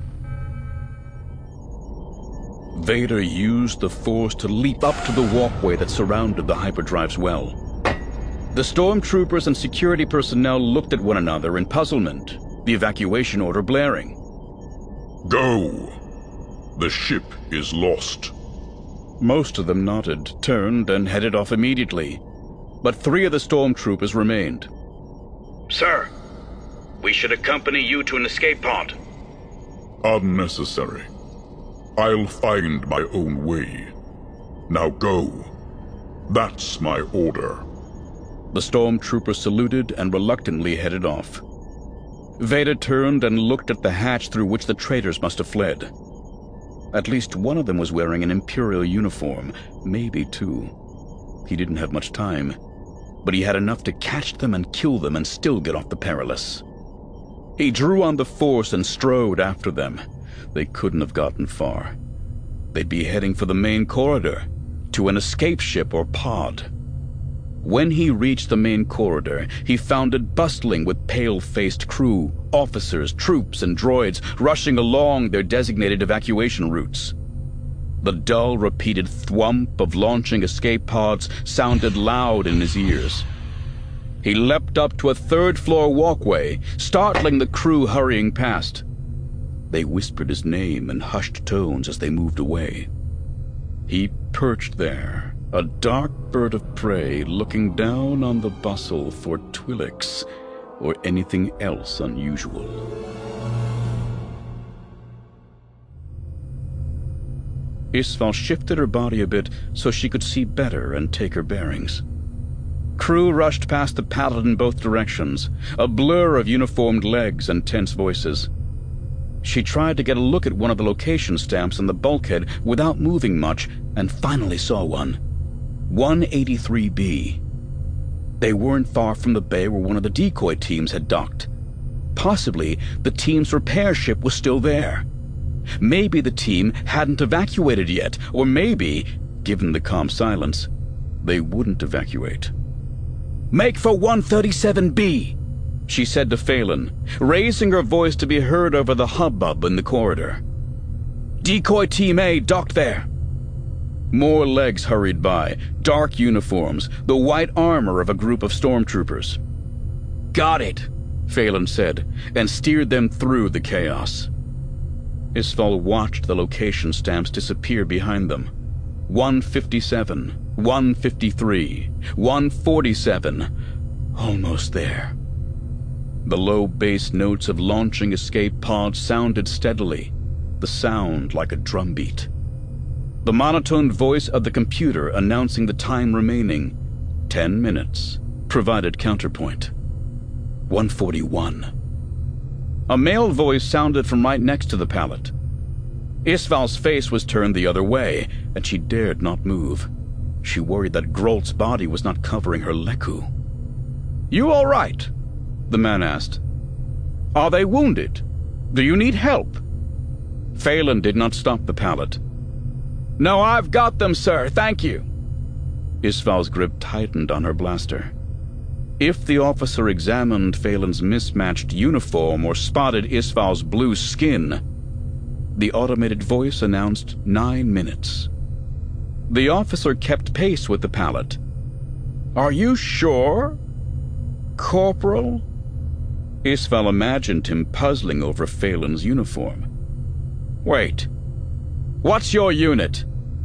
Speaker 1: Vader used the Force to leap up to the walkway that surrounded the hyperdrive's well. The stormtroopers and security personnel looked at one another in puzzlement, the evacuation order blaring.
Speaker 5: Go! The ship is lost.
Speaker 1: Most of them nodded, turned, and headed off immediately. But 3 of the stormtroopers remained.
Speaker 6: Sir, We should accompany you to an escape pod.
Speaker 5: Unnecessary. I'll find my own way. Now go. That's my order.
Speaker 1: The stormtrooper saluted and reluctantly headed off. Vader turned and looked at the hatch through which the traitors must have fled. At least one of them was wearing an Imperial uniform, maybe two. He didn't have much time, but he had enough to catch them and kill them and still get off the Perilous. He drew on the Force and strode after them. They couldn't have gotten far. They'd be heading for the main corridor, to an escape ship or pod. When he reached the main corridor, he found it bustling with pale-faced crew, officers, troops, and droids rushing along their designated evacuation routes. The dull, repeated thwump of launching escape pods sounded loud in his ears. He leapt up to a third-floor walkway, startling the crew hurrying past. They whispered his name in hushed tones as they moved away. He perched there, a dark bird of prey looking down on the bustle for Twi'leks or anything else unusual. Isval shifted her body a bit so she could see better and take her bearings. Crew rushed past the pallet in both directions, a blur of uniformed legs and tense voices. She tried to get a look at one of the location stamps on the bulkhead without moving much and finally saw one. 183B. They weren't far from the bay where one of the decoy teams had docked. Possibly the team's repair ship was still there. Maybe the team hadn't evacuated yet, or maybe, given the calm silence, they wouldn't evacuate. "Make for 137B," she said to Phelan, raising her voice to be heard over the hubbub in the corridor. "Decoy Team A docked there." More legs hurried by, dark uniforms, the white armor of a group of stormtroopers. "Got it," Phelan said, and steered them through the chaos. Isval watched the location stamps disappear behind them. 157, 153, 147. Almost there. The low bass notes of launching escape pods sounded steadily, the sound like a drumbeat. The monotone voice of the computer announcing the time remaining, 10 minutes, provided counterpoint. 141. A male voice sounded from right next to the pallet. Isval's face was turned the other way, and she dared not move. She worried that Grolt's body was not covering her Leku. "You all right?" the man asked. "Are they wounded? Do you need help?" Phelan did not stop the pallet. "No, I've got them, sir, thank you." Isval's grip tightened on her blaster. If the officer examined Phelan's mismatched uniform or spotted Isval's blue skin, the automated voice announced 9 minutes. The officer kept pace with the pallet. "Are you sure, Corporal?" Isval imagined him puzzling over Phelan's uniform. "Wait. What's your unit?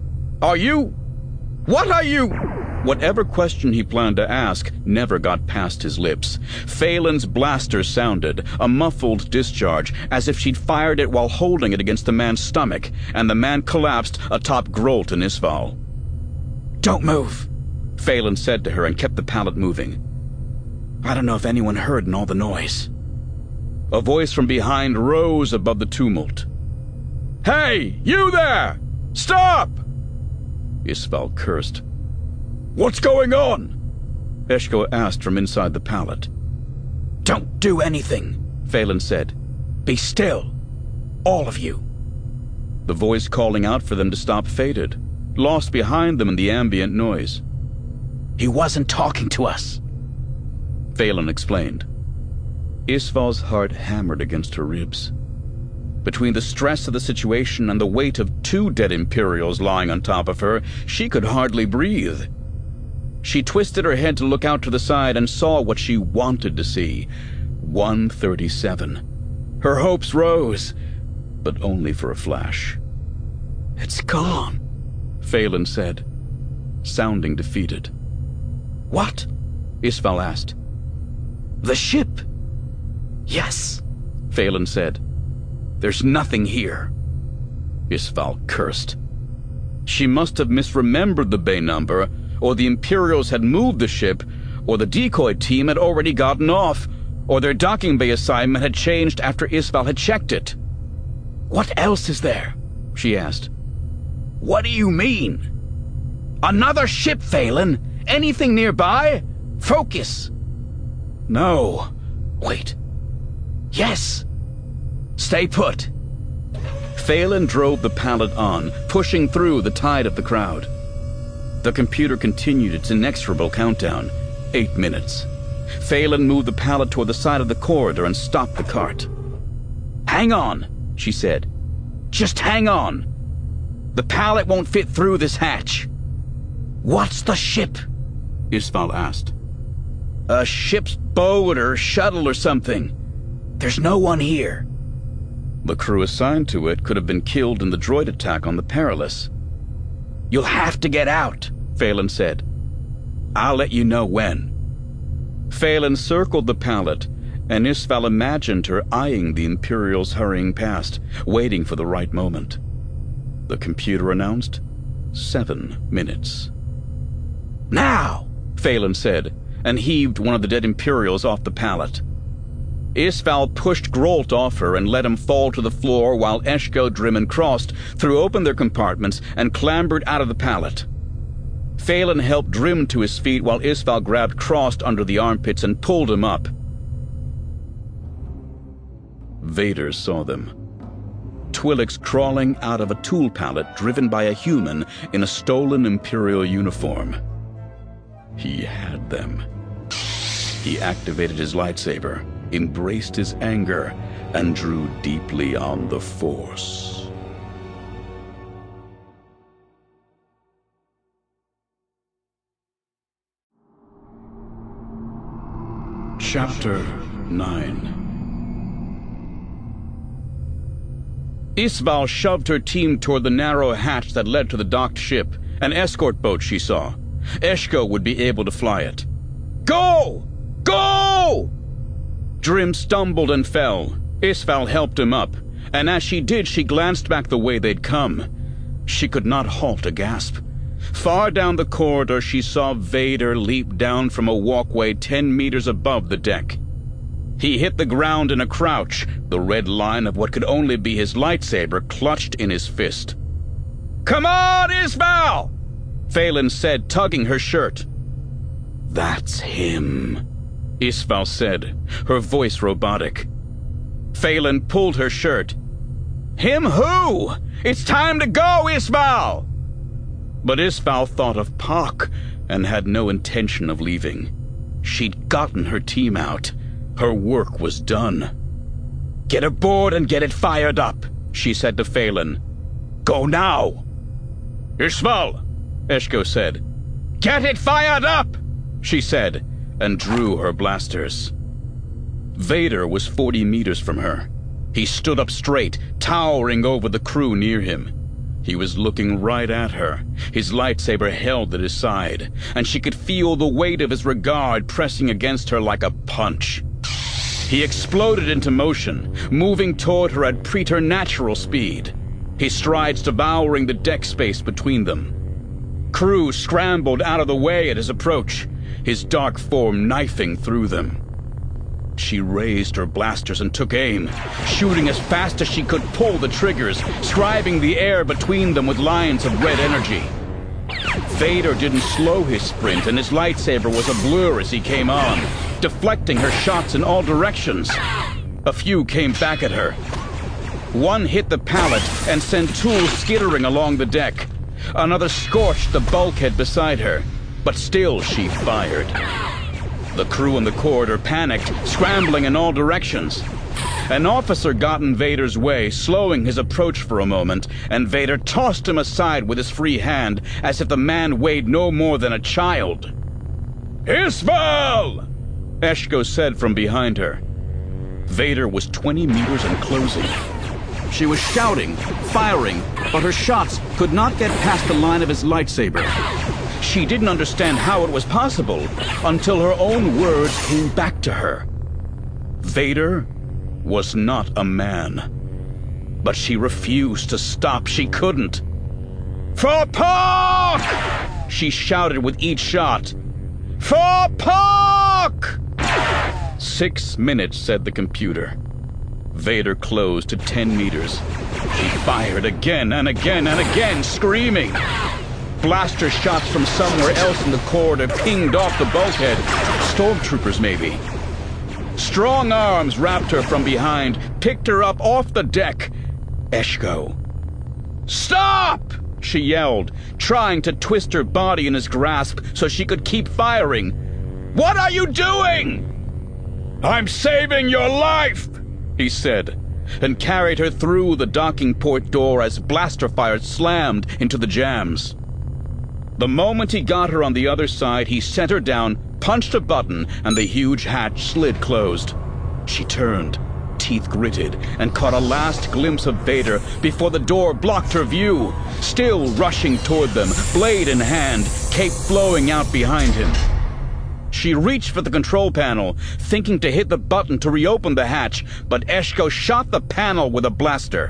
Speaker 1: What are you? Whatever question he planned to ask never got past his lips. Phelan's blaster sounded, a muffled discharge, as if she'd fired it while holding it against the man's stomach, and the man collapsed atop Grolt and Isval. "Don't move," Phelan said to her and kept the pallet moving. "I don't know if anyone heard in all the noise." A voice from behind rose above the tumult. "Hey, you there! Stop!" Isval cursed. "What's going on?" Eshko asked from inside the pallet. "Don't do anything," Phelan said. "Be still. All of you." The voice calling out for them to stop faded, lost behind them in the ambient noise. "He wasn't talking to us," Phelan explained. Isval's heart hammered against her ribs. Between the stress of the situation and the weight of 2 dead Imperials lying on top of her, she could hardly breathe. She twisted her head to look out to the side and saw what she wanted to see. 137. Her hopes rose, but only for a flash. "It's gone," Phelan said, sounding defeated. "What?" Isval asked. "The ship.
Speaker 2: Yes, Phelan said. There's nothing here. Isval cursed. She must have misremembered the bay number, or the Imperials had moved the ship, or the decoy team had already gotten off, or their docking bay assignment had changed after Isval had checked it. What else is there? She asked. What do you mean? Another ship, Phelan? Anything nearby? Focus. No. Wait. Yes. Stay put. Phelan drove the pallet on, pushing through the tide of the crowd. The computer continued its inexorable countdown. 8 minutes. Phelan moved the pallet toward the side of the corridor and stopped the cart. Hang on, she said. Just hang on. The pallet won't fit through this hatch. What's the ship? Isval asked. A ship's boat or shuttle or something. There's no one here. The crew assigned to it could have been killed in the droid attack on the Perilous. You'll have to get out, Phelan said. I'll let you know when. Phelan circled the pallet, and Isval imagined her eyeing the Imperials hurrying past, waiting for the right moment. The computer announced 7 minutes. Now, Phelan said, and heaved one of the dead Imperials off the pallet. Isval pushed Grolt off her and let him fall to the floor while Eshko, Drim, and Crost threw open their compartments and clambered out of the pallet. Phelan helped Drim to his feet while Isval grabbed Crost under the armpits and pulled him up. Vader saw them. Twi'leks crawling out of a tool pallet driven by a human in a stolen Imperial uniform. He had them. He activated his lightsaber, embraced his anger, and drew deeply on the Force. Chapter 9. Isval shoved her team toward the narrow hatch that led to the docked ship, an escort boat she saw. Eshko would be able to fly it. Go! Go! Drim stumbled and fell. Isval helped him up, and as she did, she glanced back the way they'd come. She could not halt a gasp. Far down the corridor, she saw Vader leap down from a walkway 10 meters above the deck. He hit the ground in a crouch, the red line of what could only be his lightsaber clutched in his fist. Come on, Isval! Phelan said, tugging her shirt. That's him, Isval said, her voice robotic. Phelan pulled her shirt. Him who? It's time to go, Isval! But Isval thought of Pak and had no intention of leaving. She'd gotten her team out. Her work was done. Get aboard and get it fired up, she said to Phelan. Go now. Isval, Eshko said. Get it fired up, she said, and drew her blasters. Vader was 40 meters from her. He stood up straight, towering over the crew near him. He was looking right at her, his lightsaber held at his side, and she could feel the weight of his regard pressing against her like a punch. He exploded into motion, moving toward her at preternatural speed, his strides devouring the deck space between them. Crew scrambled out of the way at his approach, his dark form knifing through them. She raised her blasters and took aim, shooting as fast as she could pull the triggers, scribing the air between them with lines of red energy. Vader didn't slow his sprint, and his lightsaber was a blur as he came on, deflecting her shots in all directions. A few came back at her. One hit the pallet and sent tools skittering along the deck. Another scorched the bulkhead beside her, but still she fired. The crew in the corridor panicked, scrambling in all directions. An officer got in Vader's way, slowing his approach for a moment, and Vader tossed him aside with his free hand, as if the man weighed no more than a child. Isval! Eshko said from behind her. Vader was 20 meters and closing. She was shouting, firing, but her shots could not get past the line of his lightsaber. She didn't understand how it was possible until her own words came back to her. Vader was not a man. But she refused to stop. She couldn't. "For Pork!" she shouted with each shot. "For Pork!" 6 minutes, said the computer. Vader closed to 10 meters. She fired again and again and again, screaming. Blaster shots from somewhere else in the corridor pinged off the bulkhead. Stormtroopers, maybe. Strong arms wrapped her from behind, picked her up off the deck. Eshko. "Stop!" she yelled, trying to twist her body in his grasp so she could keep firing. "What are you doing?" "I'm saving your life," he said, and carried her through the docking port door as blaster fire slammed into the jams. The moment he got her on the other side, he set her down, punched a button, and the huge hatch slid closed. She turned, teeth gritted, and caught a last glimpse of Vader before the door blocked her view, still rushing toward them, blade in hand, cape flowing out behind him. She reached for the control panel, thinking to hit the button to reopen the hatch, but Eshko shot the panel with a blaster.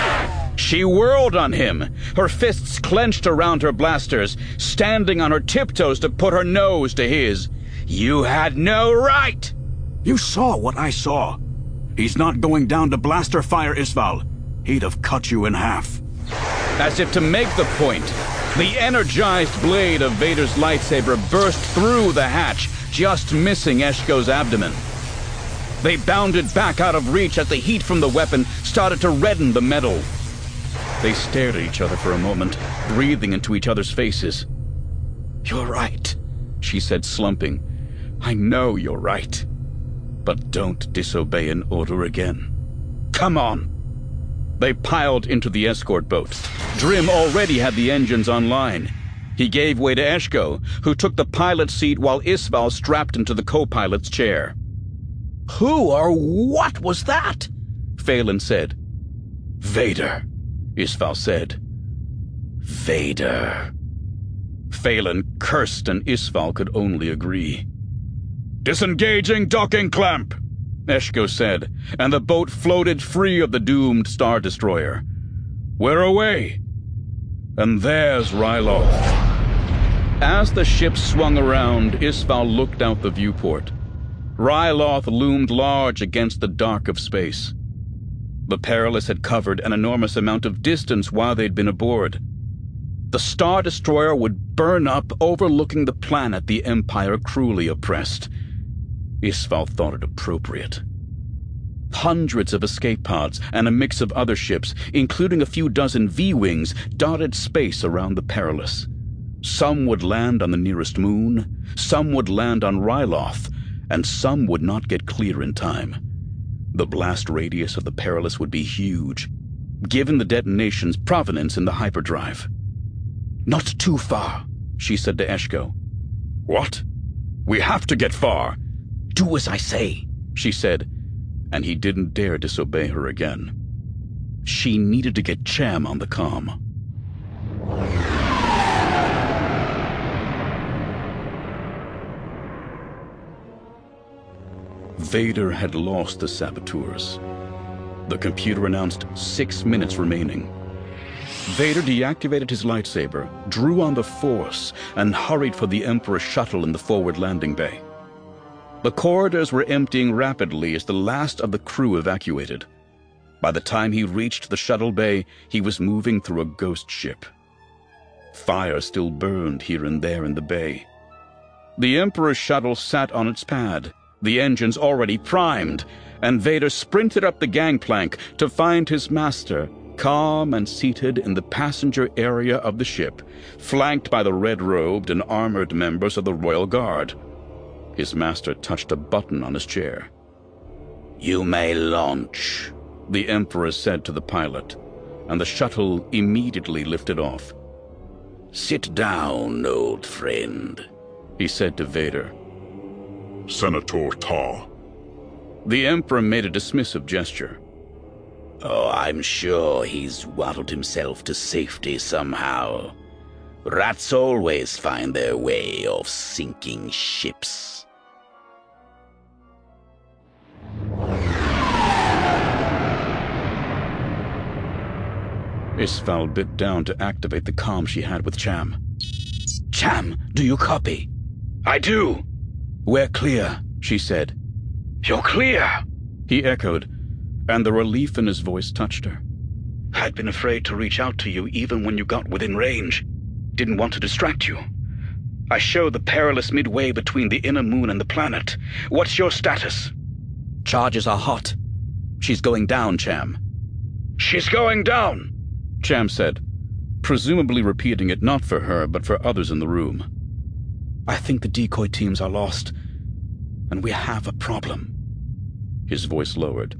Speaker 2: She whirled on him, her fists clenched around her blasters, standing on her tiptoes to put her nose to his. "You had no right!" "You saw what I saw. He's not going down to blaster fire, Isval. He'd have cut you in half." As if to make the point, the energized blade of Vader's lightsaber burst through the hatch, just missing Eshko's abdomen. They bounded back out of reach as the heat from the weapon started to redden the metal. They stared at each other for a moment, breathing into each other's faces. "You're right," she said, slumping. "I know you're right. But don't disobey an order again. Come on." They piled into the escort boat. Drim already had the engines online. He gave way to Eshko, who took the pilot's seat while Isval strapped into the co-pilot's chair. "Who or what was that?" Phelan said. "Vader," Isval said. "Vader." Phelan cursed, and Isval could only agree. "Disengaging docking clamp," Eshko said, and the boat floated free of the doomed Star Destroyer. "We're away. And there's Ryloth." As the ship swung around, Isval looked out the viewport. Ryloth loomed large against the dark of space. The Perilous had covered an enormous amount of distance while they'd been aboard. The Star Destroyer would burn up, overlooking the planet the Empire cruelly oppressed. Isval thought it appropriate. Hundreds of escape pods and a mix of other ships, including a few dozen V-Wings, dotted space around the Perilous. Some would land on the nearest moon, some would land on Ryloth, and some would not get clear in time. The blast radius of the Perilous would be huge, given the detonation's provenance in the hyperdrive. "Not too far," she said to Eshko. "What? We have to get far." "Do as I say," she said, and he didn't dare disobey her again. She needed to get Cham on the comm. Vader had lost the saboteurs. The computer announced 6 minutes remaining. Vader deactivated his lightsaber, drew on the Force, and hurried for the Emperor's shuttle in the forward landing bay. The corridors were emptying rapidly as the last of the crew evacuated. By the time he reached the shuttle bay, he was moving through a ghost ship. Fire still burned here and there in the bay. The Emperor's shuttle sat on its pad, the engines already primed, and Vader sprinted up the gangplank to find his master, calm and seated in the passenger area of the ship, flanked by the red-robed and armored members of the Royal Guard. His master touched a button on his chair.
Speaker 3: "You may launch,"
Speaker 2: the Emperor said to the pilot, and the shuttle immediately lifted off.
Speaker 3: "Sit down, old friend,"
Speaker 2: he said to Vader.
Speaker 5: Senator Tar.
Speaker 2: The Emperor made a dismissive gesture.
Speaker 3: "Oh, I'm sure he's waddled himself to safety somehow. Rats always find their way off sinking ships."
Speaker 2: Isval bit down to activate the comm she had with Cham. Cham, do you copy?
Speaker 6: I do.
Speaker 2: We're clear, she said.
Speaker 6: You're clear,
Speaker 1: he echoed, and the relief in his voice touched her.
Speaker 6: I'd been afraid to reach out to you even when you got within range. Didn't want to distract you. I showed the Perilous midway between the inner moon and the planet. What's your status?
Speaker 2: Charges are hot. She's going down, Cham.
Speaker 6: She's going down,
Speaker 1: Cham said, presumably repeating it not for her, but for others in the room.
Speaker 2: I think the decoy teams are lost, and we have a problem.
Speaker 1: His voice lowered.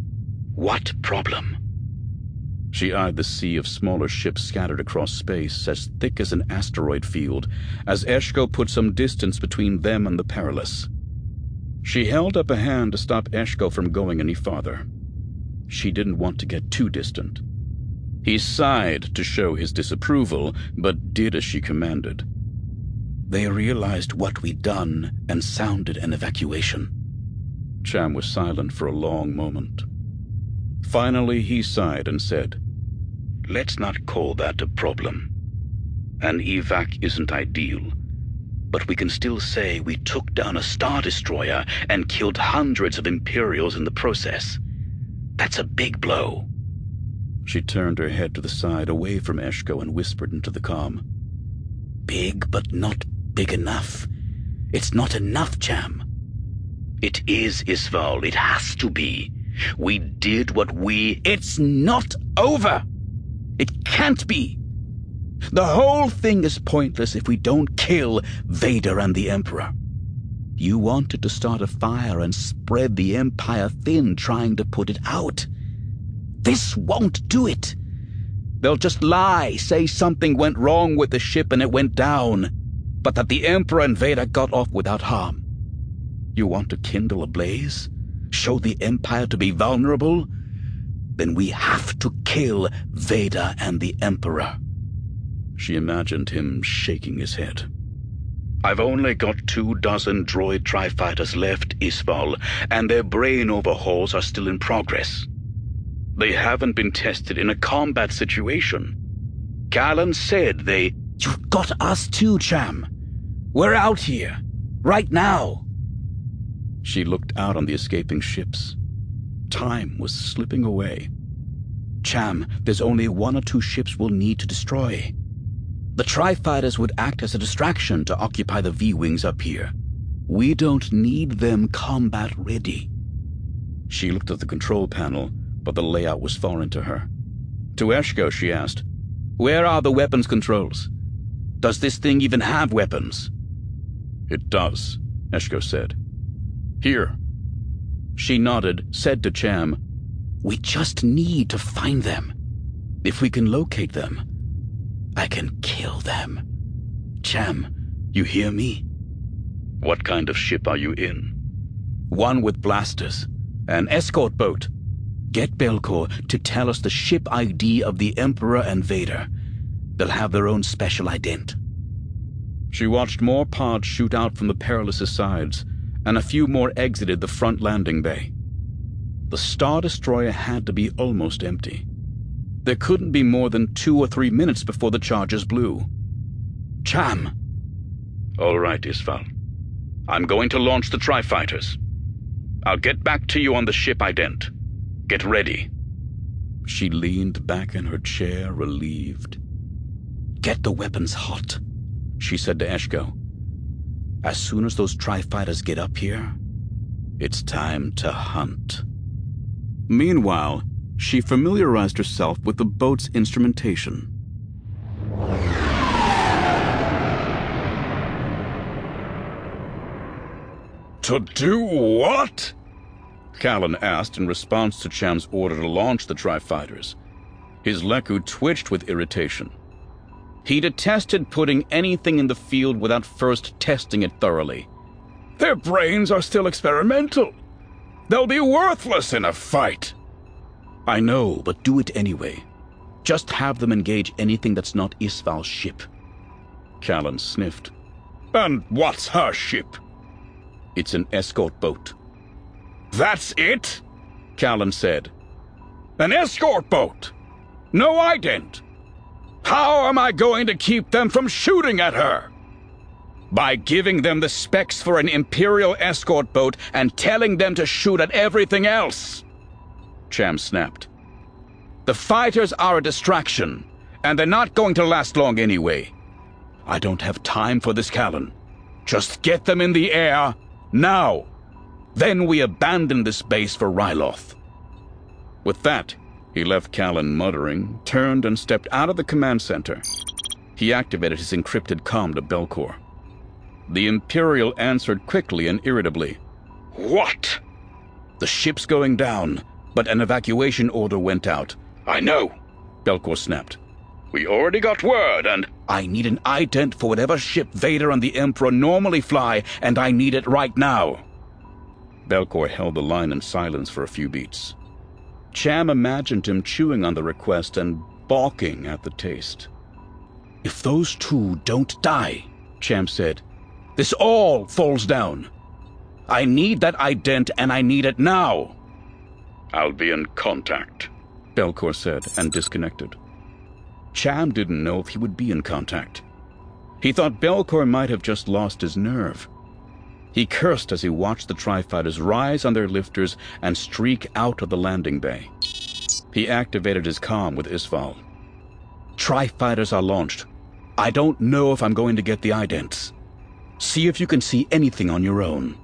Speaker 6: What problem?
Speaker 1: She eyed the sea of smaller ships scattered across space, as thick as an asteroid field, as Eshko put some distance between them and the Perilous. She held up a hand to stop Eshko from going any farther. She didn't want to get too distant. He sighed to show his disapproval, but did as she commanded.
Speaker 2: They realized what we'd done and sounded an evacuation.
Speaker 1: Cham was silent for a long moment. Finally, he sighed and said,
Speaker 6: Let's not call that a problem. An evac isn't ideal, but we can still say we took down a Star Destroyer and killed hundreds of Imperials in the process. That's a big blow.
Speaker 1: She turned her head to the side away from Eshko and whispered into the comm.
Speaker 2: Big, but not big enough. It's not enough, Cham.
Speaker 6: It is, Isval. It has to be. We did what we...
Speaker 2: It's not over! It can't be! The whole thing is pointless if we don't kill Vader and the Emperor. You wanted to start a fire and spread the Empire thin trying to put it out. This won't do it. They'll just lie, say something went wrong with the ship and it went down, but that the Emperor and Vader got off without harm. You want to kindle a blaze? Show the Empire to be vulnerable? Then we have to kill Vader and the Emperor.
Speaker 1: She imagined him shaking his head.
Speaker 6: I've only got 24 droid tri-fighters left, Isval, and their brain overhauls are still in progress. They haven't been tested in a combat situation. Callan said they...
Speaker 2: You've got us too, Cham. We're out here. Right now.
Speaker 1: She looked out on the escaping ships. Time was slipping away.
Speaker 2: Cham, there's only 1 or 2 ships we'll need to destroy. The Tri-Fighters would act as a distraction to occupy the V-Wings up here. We don't need them combat ready.
Speaker 1: She looked at the control panel, but the layout was foreign to her. To Eshko, she asked,
Speaker 2: Where are the weapons controls? Does this thing even have weapons?
Speaker 1: It does, Eshko said. Here.
Speaker 2: She nodded, said to Cham, We just need to find them. If we can locate them, I can kill them. Cham, you hear me?
Speaker 6: What kind of ship are you in?
Speaker 2: One with blasters. An escort boat. Get Belcor to tell us the ship ID of the Emperor and Vader. They'll have their own special ident.
Speaker 1: She watched more pods shoot out from the Perilous' sides, and a few more exited the front landing bay. The Star Destroyer had to be almost empty. There couldn't be more than 2 or 3 minutes before the charges blew.
Speaker 2: Cham!
Speaker 6: All right, Isval. I'm going to launch the Tri-Fighters. I'll get back to you on the ship ident. Get ready.
Speaker 1: She leaned back in her chair, relieved.
Speaker 2: Get the weapons hot, she said to Eshko. As soon as those Tri-Fighters get up here, it's time to hunt.
Speaker 1: Meanwhile, she familiarized herself with the boat's instrumentation.
Speaker 6: To do what?
Speaker 1: Callan asked in response to Cham's order to launch the Tri-Fighters. His Leku twitched with irritation. He detested putting anything in the field without first testing it thoroughly.
Speaker 6: Their brains are still experimental. They'll be worthless in a fight.
Speaker 2: I know, but do it anyway. Just have them engage anything that's not Isval's ship.
Speaker 1: Callan sniffed.
Speaker 6: And what's her ship?
Speaker 2: It's an escort boat.
Speaker 6: That's it?
Speaker 1: Callan said.
Speaker 6: An escort boat?
Speaker 2: No ident. How am I going to keep them from shooting at her? By giving them the specs for an Imperial escort boat and telling them to shoot at everything else. Cham snapped. The fighters are a distraction, and they're not going to last long anyway. I don't have time for this, Callan. Just get them in the air, now. Then we abandon this base for Ryloth. With that, he left Callan muttering, turned and stepped out of the command center. He activated his encrypted comm to Belcor. The Imperial answered quickly and irritably. What? The ship's going down, but an evacuation order went out. I know, Belcor snapped. We already got word, and I need an ident for whatever ship Vader and the Emperor normally fly, and I need it right now. Belcor held the line in silence for a few beats. Cham imagined him chewing on the request and balking at the taste. If those two don't die, Cham said, this all falls down. I need that ident, and I need it now. I'll be in contact, Belcor said, and disconnected. Cham didn't know if he would be in contact. He thought Belcor might have just lost his nerve. He cursed as he watched the Tri-Fighters rise on their lifters and streak out of the landing bay. He activated his comm with Isval. Tri-Fighters are launched. I don't know if I'm going to get the idents. See if you can see anything on your own.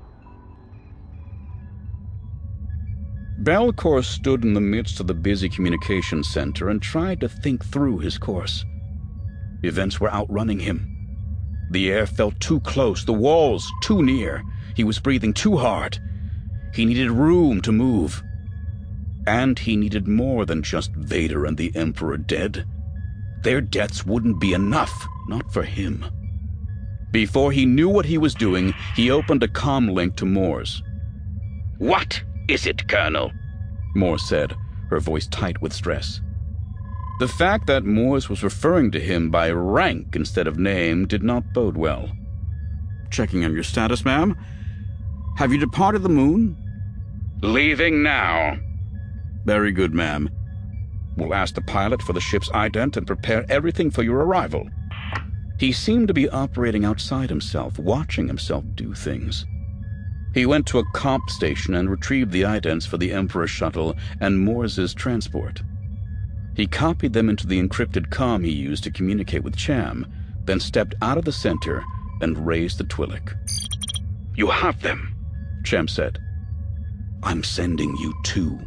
Speaker 2: Belcor stood in the midst of the busy communications center and tried to think through his course. Events were outrunning him. The air felt too close, the walls too near. He was breathing too hard. He needed room to move. And he needed more than just Vader and the Emperor dead. Their deaths wouldn't be enough, not for him. Before he knew what he was doing, he opened a comm link to Mors. What is it, Colonel? Mors said, her voice tight with stress. The fact that Mors was referring to him by rank instead of name did not bode well. Checking on your status, ma'am. Have you departed the moon? Leaving now. Very good, ma'am. We'll ask the pilot for the ship's ident and prepare everything for your arrival. He seemed to be operating outside himself, watching himself do things. He went to a comp station and retrieved the idents for the Emperor shuttle and Mors's transport. He copied them into the encrypted comm he used to communicate with Cham, then stepped out of the center and raised the Twi'lek. You have them, Cham said. I'm sending you 2.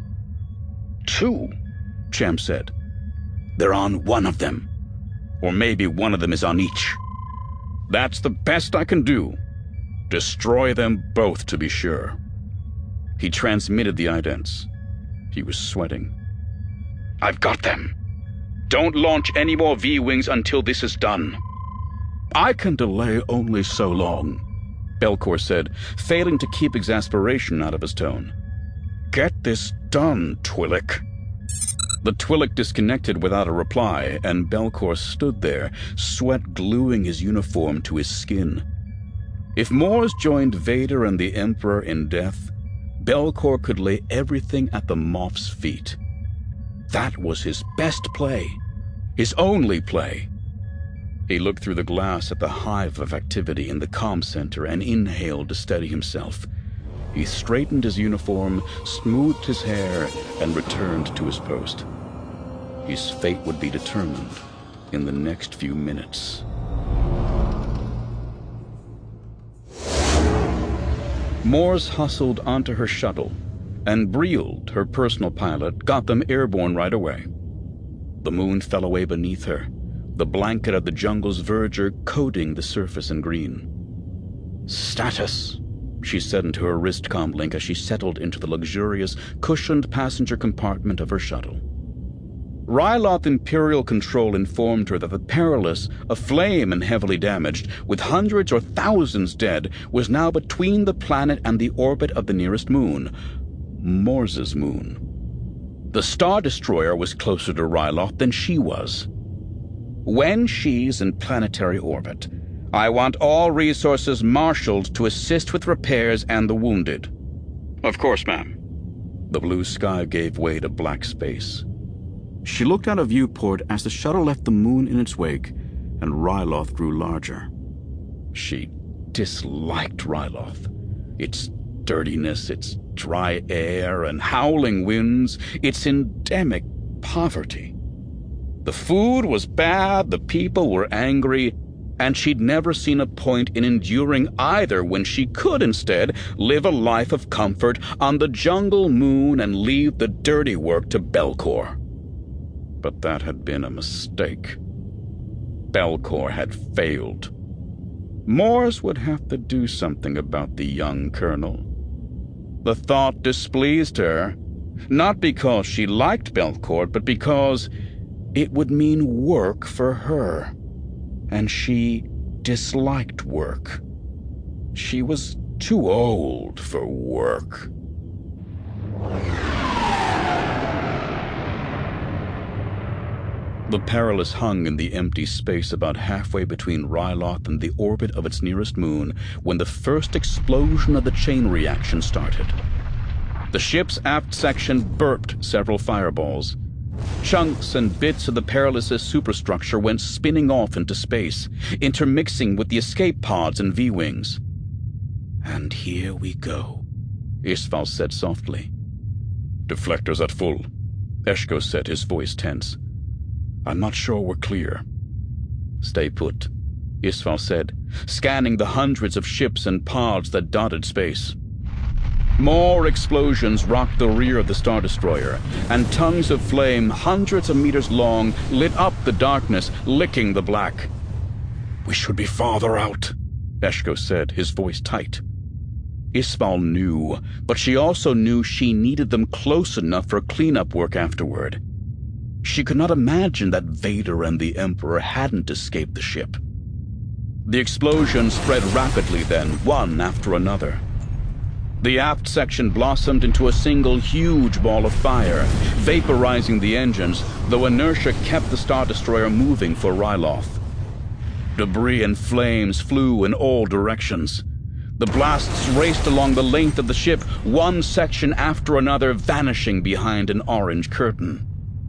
Speaker 2: 2? Cham said. They're on one of them. Or maybe one of them is on each. That's the best I can do. Destroy them both, to be sure. He transmitted the idents. He was sweating. I've got them. Don't launch any more V-Wings until this is done. I can delay only so long, Belcor said, failing to keep exasperation out of his tone. Get this done, Twi'lek. The Twi'lek disconnected without a reply, and Belcor stood there, sweat gluing his uniform to his skin. If Mors joined Vader and the Emperor in death, Belcor could lay everything at the Moff's feet. That was his best play, his only play. He looked through the glass at the hive of activity in the comm center and inhaled to steady himself. He straightened his uniform, smoothed his hair, and returned to his post. His fate would be determined in the next few minutes. Mors hustled onto her shuttle, and Brield, her personal pilot, got them airborne right away. The moon fell away beneath her, the blanket of the jungle's verdure coating the surface in green. Status, she said into her wrist comm link as she settled into the luxurious, cushioned passenger compartment of her shuttle. Ryloth Imperial Control informed her that the Perilous, aflame and heavily damaged, with hundreds or thousands dead, was now between the planet and the orbit of the nearest moon, Mors's moon. The Star Destroyer was closer to Ryloth than she was. When she's in planetary orbit, I want all resources marshaled to assist with repairs and the wounded. Of course, ma'am. The blue sky gave way to black space. She looked out a viewport as the shuttle left the moon in its wake, and Ryloth grew larger.
Speaker 1: She disliked Ryloth. Its dirtiness, its dry air and howling winds, its endemic poverty. The food was bad, the people were angry, and she'd never seen a point in enduring either when she could instead live a life of comfort on the jungle moon and leave the dirty work to Belcor. But that had been a mistake. Belcor had failed. Mors would have to do something about the young colonel. The thought displeased her, not because she liked Belcor, but because it would mean work for her. And she disliked work. She was too old for work. The Perilous hung in the empty space about halfway between Ryloth and the orbit of its nearest moon when the first explosion of the chain reaction started. The ship's aft section burped several fireballs. Chunks and bits of the Perilous' superstructure went spinning off into space, intermixing with the escape pods and V-wings. "And here we go," Isval said softly. "Deflectors at full," Eshko said, his voice tense. "I'm not sure we're clear." "Stay put," Isval said, scanning the hundreds of ships and pods that dotted space. More explosions rocked the rear of the Star Destroyer, and tongues of flame hundreds of meters long lit up the darkness, licking the black. "We should be farther out," Eshko said, his voice tight. Isval knew, but she also knew she needed them close enough for cleanup work afterward. She could not imagine that Vader and the Emperor hadn't escaped the ship. The explosions spread rapidly then, one after another. The aft section blossomed into a single huge ball of fire, vaporizing the engines, though inertia kept the Star Destroyer moving for Ryloth. Debris and flames flew in all directions. The blasts raced along the length of the ship, one section after another vanishing behind an orange curtain.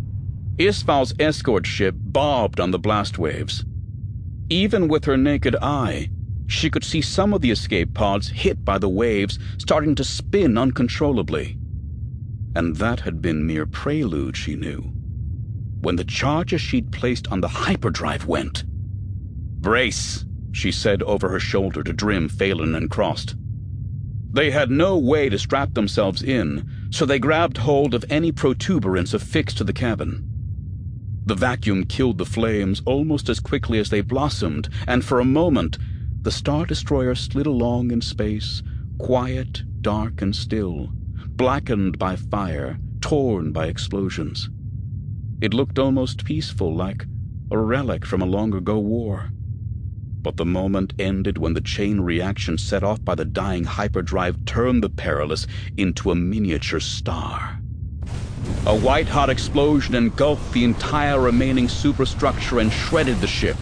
Speaker 1: Isval's escort ship bobbed on the blast waves. Even with her naked eye, she could see some of the escape pods hit by the waves starting to spin uncontrollably. And that had been mere prelude, she knew, when the charges she'd placed on the hyperdrive went. "Brace," she said over her shoulder to Drim, Phelan, and Crost. They had no way to strap themselves in, so they grabbed hold of any protuberance affixed to the cabin. The vacuum killed the flames almost as quickly as they blossomed, and for a moment the Star Destroyer slid along in space, quiet, dark, and still, blackened by fire, torn by explosions. It looked almost peaceful, like a relic from a long-ago war. But the moment ended when the chain reaction set off by the dying hyperdrive turned the Perilous into a miniature star. A white-hot explosion engulfed the entire remaining superstructure and shredded the ship.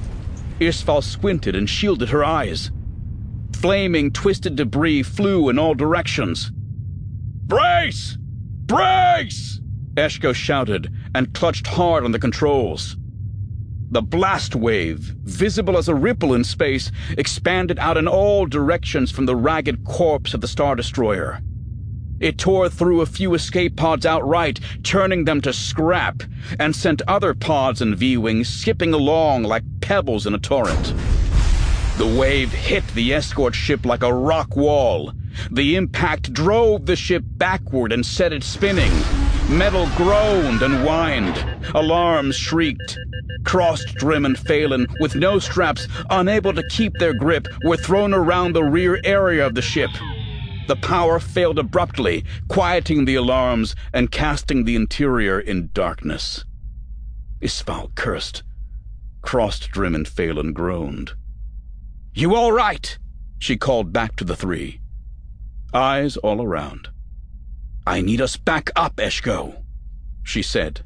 Speaker 1: Isval squinted and shielded her eyes. Flaming, twisted debris flew in all directions. "Brace! Brace!" Eshko shouted and clutched hard on the controls. The blast wave, visible as a ripple in space, expanded out in all directions from the ragged corpse of the Star Destroyer. It tore through a few escape pods outright, turning them to scrap, and sent other pods and V-wings skipping along like pebbles in a torrent. The wave hit the escort ship like a rock wall. The impact drove the ship backward and set it spinning. Metal groaned and whined. Alarms shrieked. Crost, Drim, and Phelan, with no straps, unable to keep their grip, were thrown around the rear area of the ship. The power failed abruptly, quieting the alarms and casting the interior in darkness. Isval cursed. Crost, Drim, and Phelan groaned. "You all right?" she called back to the three. Eyes all around. "I need us back up, Eshko," she said.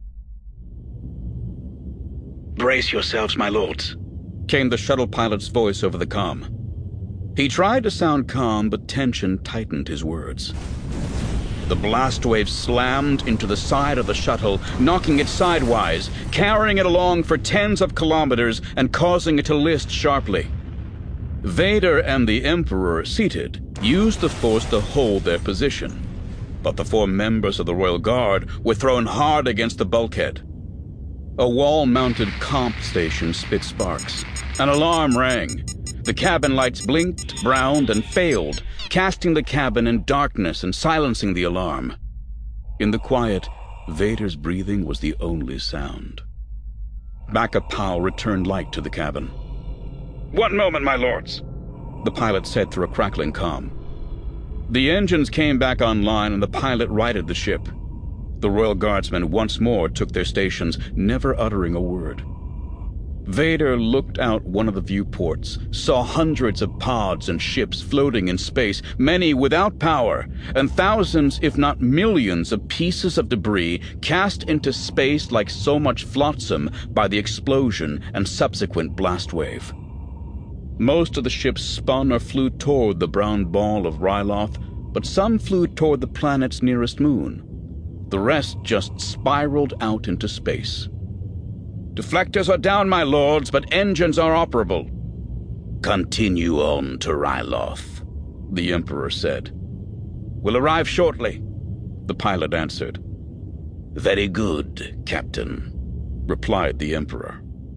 Speaker 6: "Brace yourselves, my lords,"
Speaker 1: came the shuttle pilot's voice over the comm. He tried to sound calm, but tension tightened his words.
Speaker 2: The blast wave slammed into the side of the shuttle, knocking it sidewise, carrying it along for tens of kilometers and causing it to list sharply. Vader and the Emperor, seated, used the Force to hold their position, but the 4 members of the Royal Guard were thrown hard against the bulkhead. A wall-mounted comp station spit sparks. An alarm rang. The cabin lights blinked, browned, and failed, casting the cabin in darkness and silencing the alarm. In the quiet, Vader's breathing was the only sound. Backup POW returned light to the cabin. "One moment, my lords," the pilot said through a crackling comm. The engines came back online and the pilot righted the ship. The Royal Guardsmen once more took their stations, never uttering a word. Vader looked out one of the viewports, saw hundreds of pods and ships floating in space, many without power, and thousands, if not millions, of pieces of debris cast into space like so much flotsam by the explosion and subsequent blast wave. Most of the ships spun or flew toward the brown ball of Ryloth, but some flew toward the planet's nearest moon. The rest just spiraled out into space. "Deflectors are down, my lords, but engines are operable."
Speaker 3: "Continue on to Ryloth,"
Speaker 2: the Emperor said. "We'll arrive shortly," the pilot answered.
Speaker 3: "Very good, Captain,"
Speaker 2: replied the Emperor.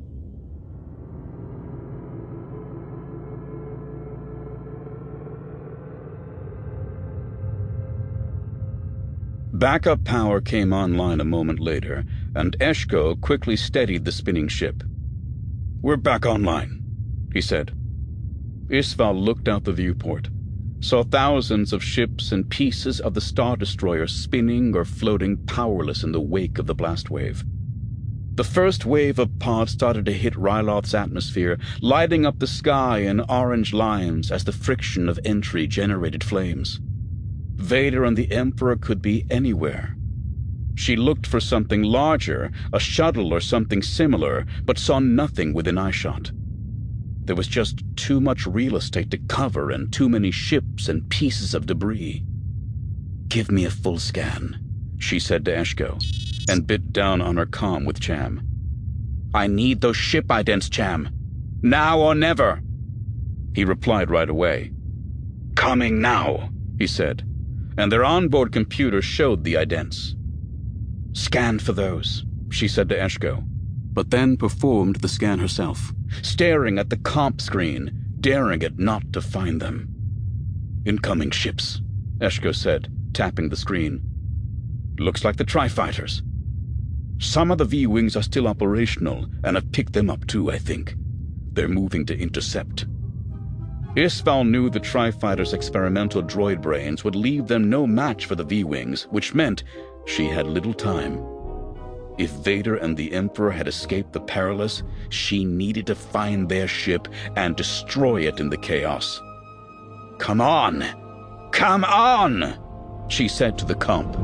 Speaker 2: Backup power came online a moment later, and Eshko quickly steadied the spinning ship. "We're back online," he said. Isval looked out the viewport, saw thousands of ships and pieces of the Star Destroyer spinning or floating powerless in the wake of the blast wave. The first wave of pods started to hit Ryloth's atmosphere, lighting up the sky in orange lines as the friction of entry generated flames. Vader and the Emperor could be anywhere. She looked for something larger, a shuttle or something similar, but saw nothing within eyeshot. There was just too much real estate to cover and too many ships and pieces of debris. "Give me a full scan," she said to Eshko, and bit down on her comm with Cham. "I need those ship idents, Cham. Now or never." He replied right away. "Coming now," he said, and their onboard computer showed the idents. "Scan for those," she said to Eshko, but then performed the scan herself, staring at the comp screen, daring it not to find them. "Incoming ships," Eshko said, tapping the screen. "Looks like the Tri-Fighters. Some of the V-Wings are still operational and have picked them up too, I think. They're moving to intercept." Isval knew the Tri-Fighters' experimental droid brains would leave them no match for the V-Wings, which meant she had little time. If Vader and the Emperor had escaped the Perilous, she needed to find their ship and destroy it in the chaos. "Come on! Come on!" she said to the comp.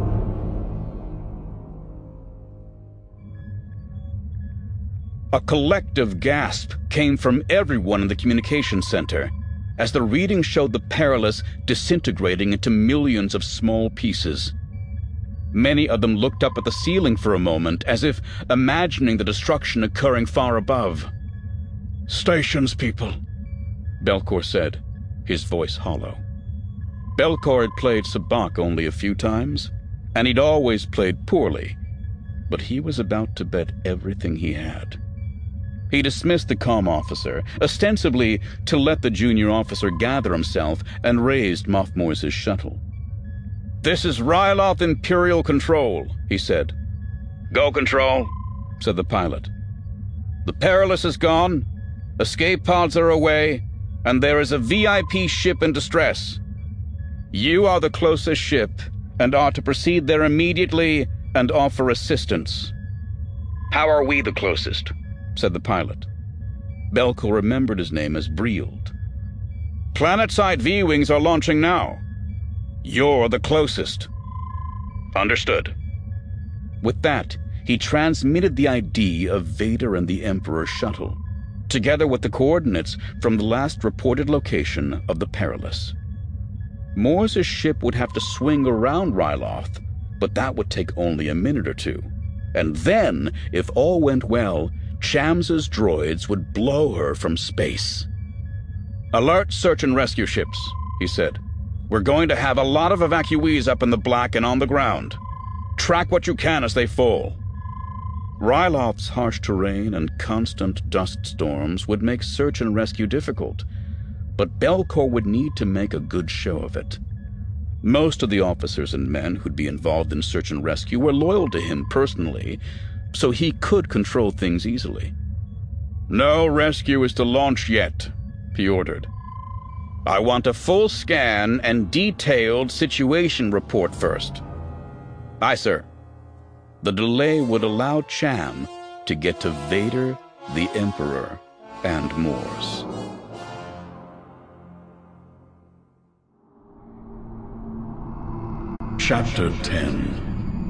Speaker 2: A collective gasp came from everyone in the communications center as the reading showed the Perilous disintegrating into millions of small pieces. Many of them looked up at the ceiling for a moment, as if imagining the destruction occurring far above. "Stations, people," Belkor said, his voice hollow. Belkor had played Sabacc only a few times, and he'd always played poorly, but he was about to bet everything he had. He dismissed the comm officer, ostensibly to let the junior officer gather himself, and raised Moff Morse's shuttle. "This is Ryloth Imperial Control," he said. "Go, Control," said the pilot. "The Perilous is gone, escape pods are away, and there is a VIP ship in distress. You are the closest ship, and are to proceed there immediately and offer assistance." "How are we the closest?" said the pilot. Belkor remembered his name as Brield. "Planetside V-Wings are launching now. You're the closest." "Understood." With that, he transmitted the ID of Vader and the Emperor's shuttle, together with the coordinates from the last reported location of the Perilous.
Speaker 1: Morse's ship would have to swing around Ryloth, but that would take only a minute or two. And then, if all went well, Chams's droids would blow her from space. "Alert search and rescue ships," he said. "We're going to have a lot of evacuees up in the black and on the ground. Track what you can as they fall." Ryloth's harsh terrain and constant dust storms would make search and rescue difficult, but Belcor would need to make a good show of it. Most of the officers and men who'd be involved in search and rescue were loyal to him personally, so he could control things easily. "No rescue is to launch yet," he ordered. "I want a full scan and detailed situation report first." "Aye, sir." The delay would allow Cham to get to Vader, the Emperor, and Morse. Chapter 10.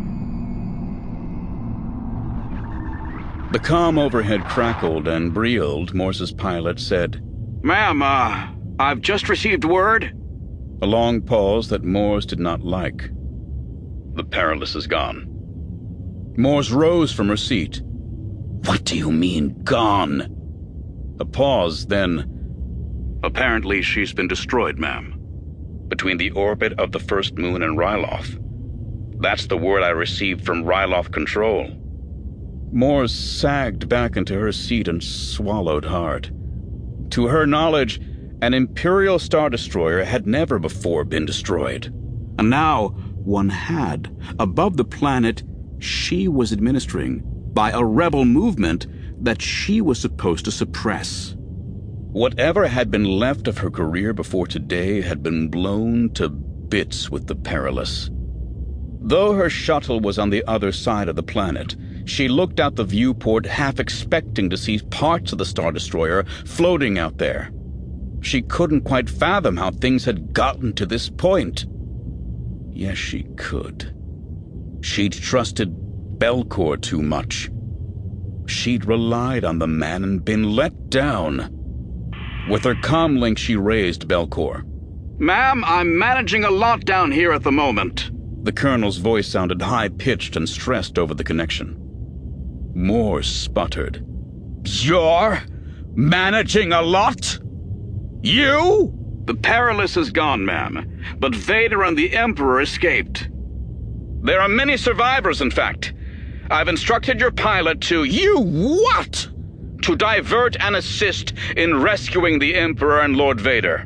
Speaker 1: The comm overhead crackled, and Brield, Morse's pilot, said,
Speaker 2: "Ma'am, I've just received word."
Speaker 1: A long pause that Morse did not like.
Speaker 6: "The Perilous is gone."
Speaker 1: Morse rose from her seat.
Speaker 3: What do you mean, gone?
Speaker 1: A pause, then,
Speaker 6: "Apparently she's been destroyed, ma'am. Between the orbit of the first moon and Ryloth. That's the word I received from Ryloth Control."
Speaker 1: Morse sagged back into her seat and swallowed hard. To her knowledge, an Imperial Star Destroyer had never before been destroyed. And now one had. Above the planet she was administering, by a rebel movement that she was supposed to suppress. Whatever had been left of her career before today had been blown to bits with the Perilous. Though her shuttle was on the other side of the planet, she looked out the viewport half expecting to see parts of the Star Destroyer floating out there. She couldn't quite fathom how things had gotten to this point. Yes, she could. She'd trusted Belcor too much. She'd relied on the man and been let down. With her comlink, she raised Belcor.
Speaker 2: "Ma'am, I'm managing a lot down here at the moment."
Speaker 1: The colonel's voice sounded high-pitched and stressed over the connection. Morse sputtered. "You're managing a lot? You?"
Speaker 2: "The Perilous is gone, ma'am, but Vader and the Emperor escaped."
Speaker 1: "There are many survivors, in fact. I've instructed your pilot to..."
Speaker 2: "You what?"
Speaker 1: "To divert and assist in rescuing the Emperor and Lord Vader."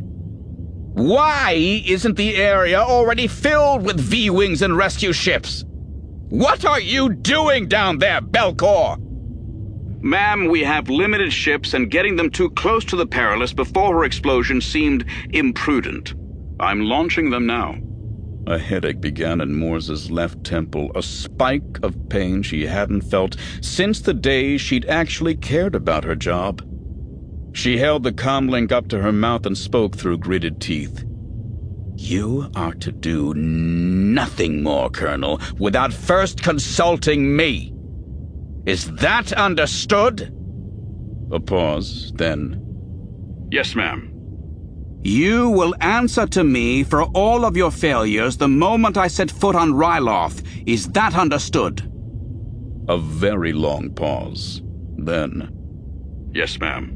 Speaker 1: "Why isn't the area already filled with V-Wings and rescue ships? What are you doing down there, Belcor?"
Speaker 2: "Ma'am, we have limited ships, and getting them too close to the Perilous before her explosion seemed imprudent. I'm launching them now."
Speaker 1: A headache began in Morse's left temple, a spike of pain she hadn't felt since the day she'd actually cared about her job. She held the comlink up to her mouth and spoke through gritted teeth. "You are to do nothing more, Colonel, without first consulting me. Is that understood?" A pause, then,
Speaker 2: "Yes, ma'am."
Speaker 7: "You will answer to me for all of your failures the moment I set foot on Ryloth. Is that understood?"
Speaker 1: A very long pause. Then,
Speaker 2: "Yes, ma'am."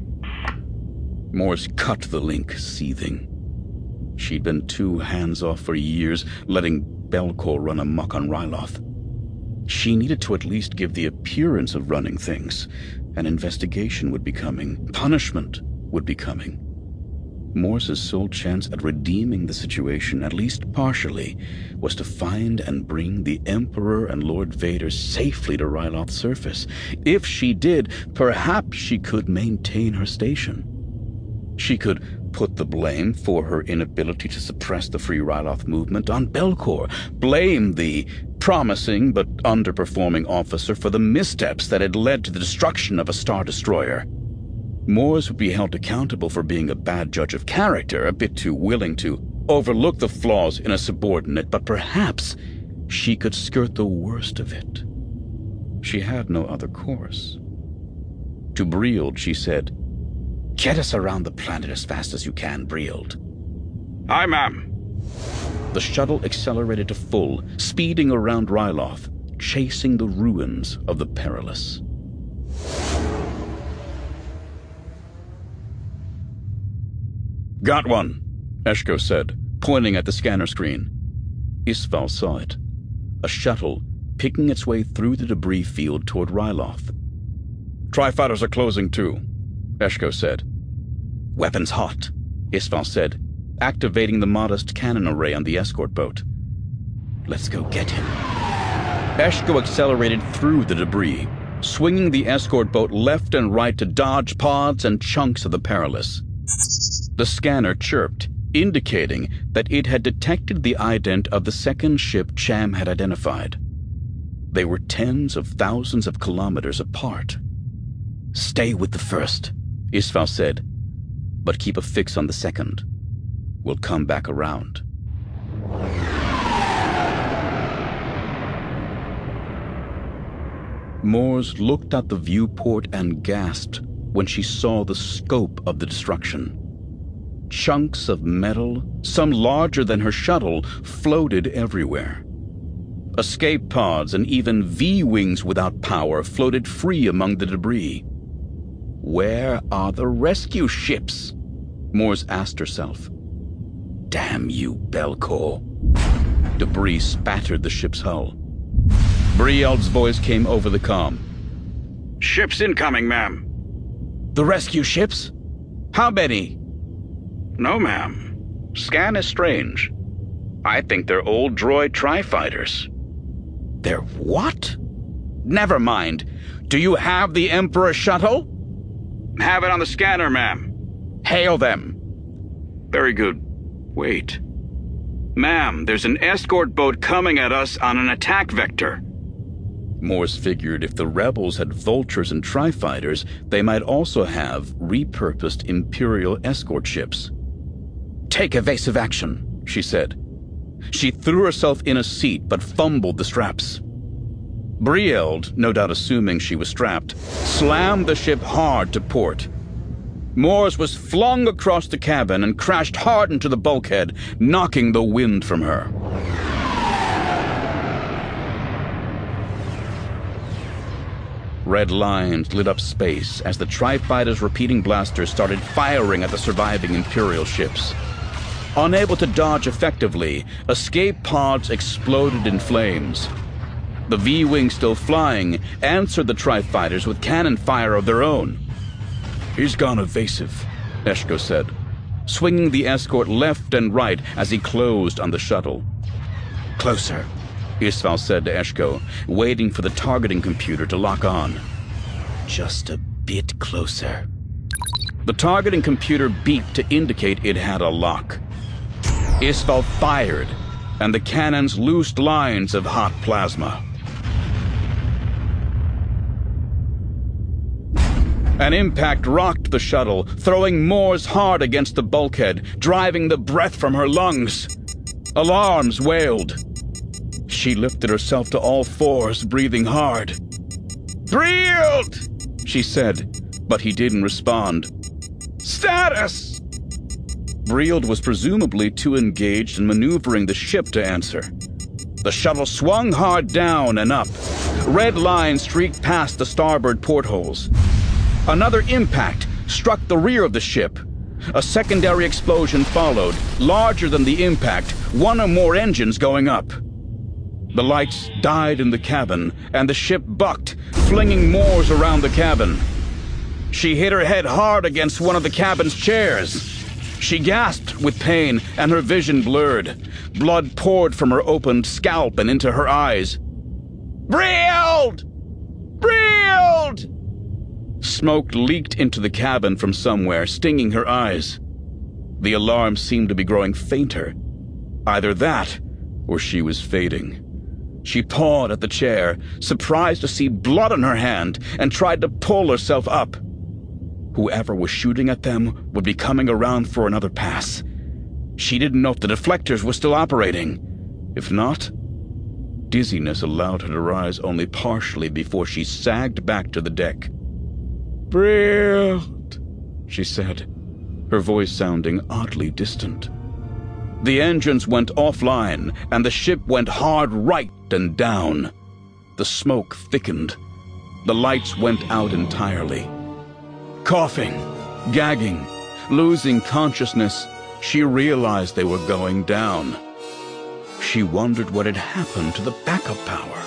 Speaker 1: Morse cut the link, seething. She'd been too hands-off for years, letting Belcor run amok on Ryloth. She needed to at least give the appearance of running things. An investigation would be coming. Punishment would be coming. Morse's sole chance at redeeming the situation, at least partially, was to find and bring the Emperor and Lord Vader safely to Ryloth's surface. If she did, perhaps she could maintain her station. She could put the blame for her inability to suppress the Free Ryloth movement on Belcor, blame the promising but underperforming officer for the missteps that had led to the destruction of a Star Destroyer. Morse would be held accountable for being a bad judge of character, a bit too willing to overlook the flaws in a subordinate, but perhaps she could skirt the worst of it. She had no other course. To Brield, she said, "Get us around the planet as fast as you can, Brield."
Speaker 2: "Aye, ma'am."
Speaker 1: The shuttle accelerated to full, speeding around Ryloth, chasing the ruins of the Perilous. "Got one," Eshko said, pointing at the scanner screen. Isval saw it. A shuttle picking its way through the debris field toward Ryloth. "Tri-fighters are closing too," Eshko said. "Weapons hot," Isval said, activating the modest cannon array on the escort boat. "Let's go get him." Eshko accelerated through the debris, swinging the escort boat left and right to dodge pods and chunks of the Perilous. The scanner chirped, indicating that it had detected the ident of the second ship Cham had identified. They were tens of thousands of kilometers apart. "Stay with the first," Isval said, "but keep a fix on the second. We'll come back around." Mors looked out the viewport and gasped when she saw the scope of the destruction. Chunks of metal, some larger than her shuttle, floated everywhere. Escape pods and even V-wings without power floated free among the debris. Where are the rescue ships? Mors asked herself. Damn you, Belcor. Debris spattered the ship's hull. Brield's voice came over the comm.
Speaker 7: "Ships incoming, ma'am."
Speaker 2: "The rescue ships? How many?"
Speaker 7: "No, ma'am. Scan is strange. I think they're old droid tri-fighters."
Speaker 2: "They're what? Never mind. Do you have the Emperor shuttle?"
Speaker 7: "Have it on the scanner, ma'am."
Speaker 2: "Hail them."
Speaker 7: "Very good. Wait. Ma'am, there's an escort boat coming at us on an attack vector."
Speaker 1: Mors figured if the rebels had vultures and tri-fighters, they might also have repurposed Imperial escort ships.
Speaker 2: "Take evasive action," she said. She threw herself in a seat but fumbled the straps. Brield, no doubt assuming she was strapped, slammed the ship hard to port. Mors was flung across the cabin and crashed hard into the bulkhead, knocking the wind from her. Red lines lit up space as the Tri-Fighter's repeating blasters started firing at the surviving Imperial ships. Unable to dodge effectively, escape pods exploded in flames. The V-wing, still flying, answered the Tri-Fighters with cannon fire of their own. "He's gone evasive," Eshko said, swinging the escort left and right as he closed on the shuttle. "Closer," Isval said to Eshko, waiting for the targeting computer to lock on. "Just a bit closer." The targeting computer beeped to indicate it had a lock. Isval fired, and the cannons loosed lines of hot plasma. An impact rocked the shuttle, throwing Mors hard against the bulkhead, driving the breath from her lungs. Alarms wailed. She lifted herself to all fours, breathing hard. "Brield!" she said, but he didn't respond. "Status!" Brield was presumably too engaged in maneuvering the ship to answer. The shuttle swung hard down and up. Red lines streaked past the starboard portholes. Another impact struck the rear of the ship. A secondary explosion followed, larger than the impact, one or more engines going up. The lights died in the cabin, and the ship bucked, flinging Mors around the cabin. She hit her head hard against one of the cabin's chairs. She gasped with pain, and her vision blurred. Blood poured from her opened scalp and into her eyes. "Brield! Brield!" Smoke leaked into the cabin from somewhere, stinging her eyes. The alarm seemed to be growing fainter. Either that, or she was fading. She pawed at the chair, surprised to see blood on her hand, and tried to pull herself up. Whoever was shooting at them would be coming around for another pass. She didn't know if the deflectors were still operating. If not, dizziness allowed her to rise only partially before she sagged back to the deck. "Brield," she said, her voice sounding oddly distant. The engines went offline, and the ship went hard right and down. The smoke thickened. The lights went out entirely. Coughing, gagging, losing consciousness, she realized they were going down. She wondered what had happened to the backup power.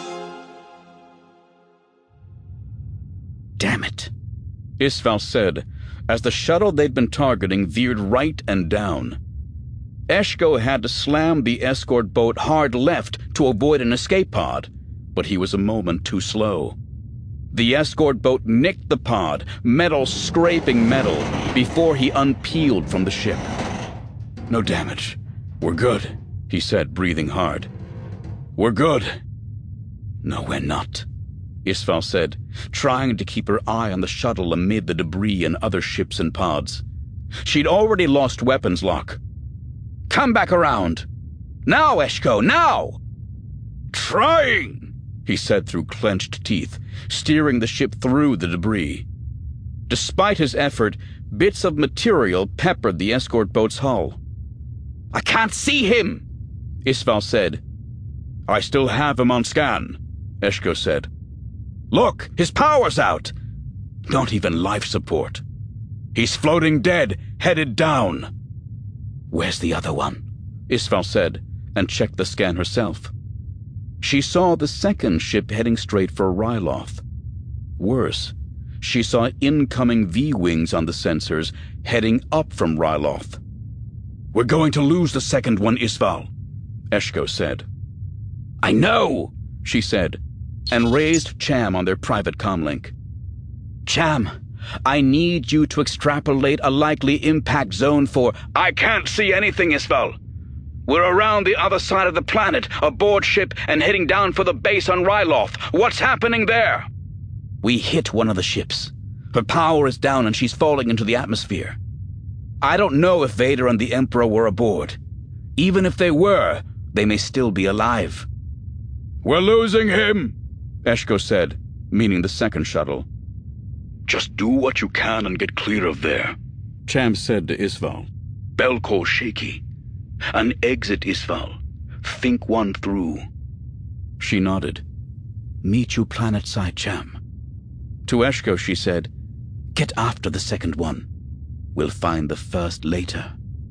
Speaker 3: Damn it,
Speaker 2: Isval said, as the shuttle they'd been targeting veered right and down. Eshko had to slam the escort boat hard left to avoid an escape pod, but he was a moment too slow. The escort boat nicked the pod, metal scraping metal, before he unpeeled from the ship.
Speaker 1: No damage. We're good, he said, breathing hard. We're good.
Speaker 2: No, we're not, Isval said, trying to keep her eye on the shuttle amid the debris and other ships and pods. She'd already lost weapons lock. Come back around! Now, Eshko, now!
Speaker 1: Trying,
Speaker 2: he said through clenched teeth, steering the ship through the debris. Despite his effort, bits of material peppered the escort boat's hull. I can't see him, Isval said.
Speaker 1: I still have him on scan, Eshko said.
Speaker 2: Look, his power's out. Not even life support.
Speaker 1: He's floating dead, headed down.
Speaker 2: Where's the other one? Isval said, and checked the scan herself. She saw the second ship heading straight for Ryloth. Worse, she saw incoming V-wings on the sensors heading up from Ryloth.
Speaker 1: We're going to lose the second one, Isval,
Speaker 2: Eshko said. I know, she said, and raised Cham on their private comlink. Cham, I need you to extrapolate a likely impact zone for... I can't see anything, Isval. We're around the other side of the planet, aboard ship, and heading down for the base on Ryloth. What's happening there? We hit one of the ships. Her power is down and she's falling into the atmosphere. I don't know if Vader and the Emperor were aboard. Even if they were, they may still be alive.
Speaker 1: We're losing him,
Speaker 2: Eshko said, meaning the second shuttle.
Speaker 6: Just do what you can and get clear of there,
Speaker 1: Cham said to Isval.
Speaker 6: Belko shaky. An exit, Isval. Think one through.
Speaker 2: She nodded. Meet you planetside, Cham. To Eshko, she said, get after the second one. We'll find the first later.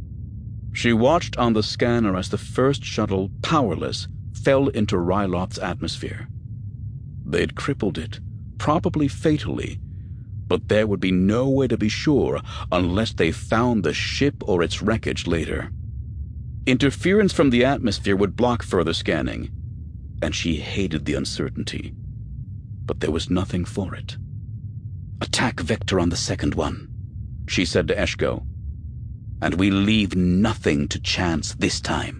Speaker 2: She watched on the scanner as the first shuttle, powerless, fell into Ryloth's atmosphere. They'd crippled it, probably fatally, but there would be no way to be sure unless they found the ship or its wreckage later. Interference from the atmosphere would block further scanning, and she hated the uncertainty. But there was nothing for it. Attack vector on the second one, she said to Eshko, and we leave nothing to chance this time.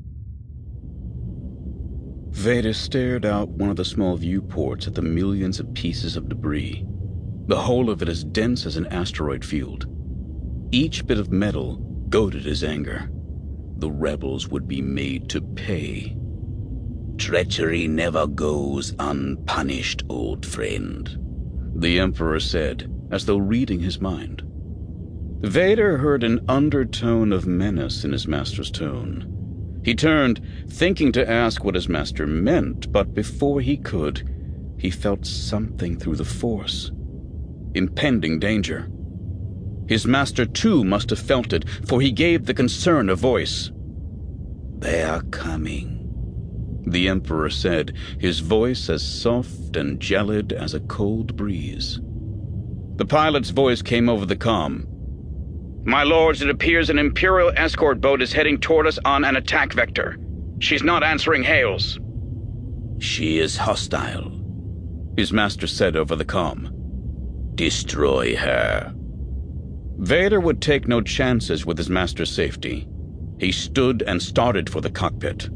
Speaker 2: Vader stared out one of the small viewports at the millions of pieces of debris, the whole of it as dense as an asteroid field. Each bit of metal goaded his anger. The rebels would be made to pay. Treachery never goes unpunished, old friend, the Emperor said, as though reading his mind. Vader heard an undertone of menace in his master's tone. He turned, thinking to ask what his master meant, but before he could, he felt something through the Force. Impending danger. His master, too, must have felt it, for he gave the concern a voice. They are coming, the Emperor said, his voice as soft and gelid as a cold breeze. The pilot's voice came over the comm. My lords, it appears an Imperial escort boat is heading toward us on an attack vector. She's not answering hails. She is hostile, his master said over the comm. Destroy her. Vader would take no chances with his master's safety. He stood and started for the cockpit.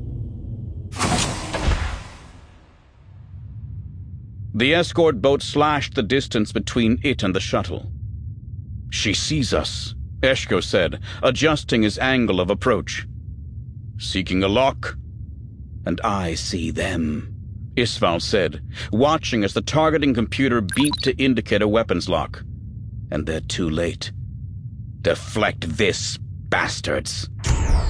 Speaker 2: The escort boat slashed the distance between it and the shuttle. She sees us, Eshko said, adjusting his angle of approach. Seeking a lock? And I see them, Isval said, watching as the targeting computer beeped to indicate a weapons lock. And they're too late. Deflect this, bastards.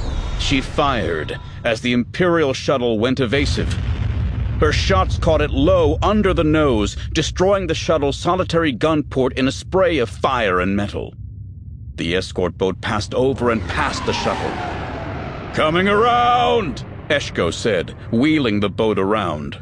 Speaker 2: She fired as the Imperial shuttle went evasive. Her shots caught it low under the nose, destroying the shuttle's solitary gun port in a spray of fire and metal. The escort boat passed over and past the shuttle. "Coming around!" Eshko said, wheeling the boat around.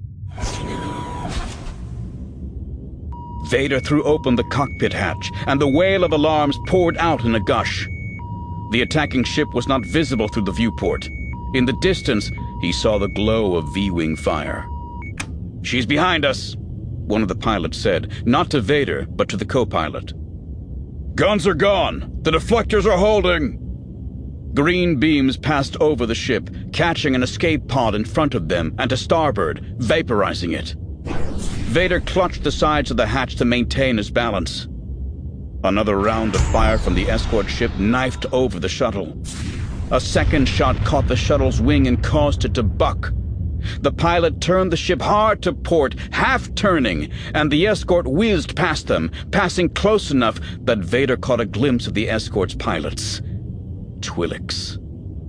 Speaker 2: Vader threw open the cockpit hatch, and the wail of alarms poured out in a gush. The attacking ship was not visible through the viewport. In the distance, he saw the glow of V-wing fire. "She's behind us," one of the pilots said, not to Vader, but to the co-pilot. "Guns are gone. The deflectors are holding." Green beams passed over the ship, catching an escape pod in front of them and to starboard, vaporizing it. Vader clutched the sides of the hatch to maintain his balance. Another round of fire from the escort ship knifed over the shuttle. A second shot caught the shuttle's wing and caused it to buck. The pilot turned the ship hard to port, half-turning, and the escort whizzed past them, passing close enough that Vader caught a glimpse of the escort's pilots. Twi'leks.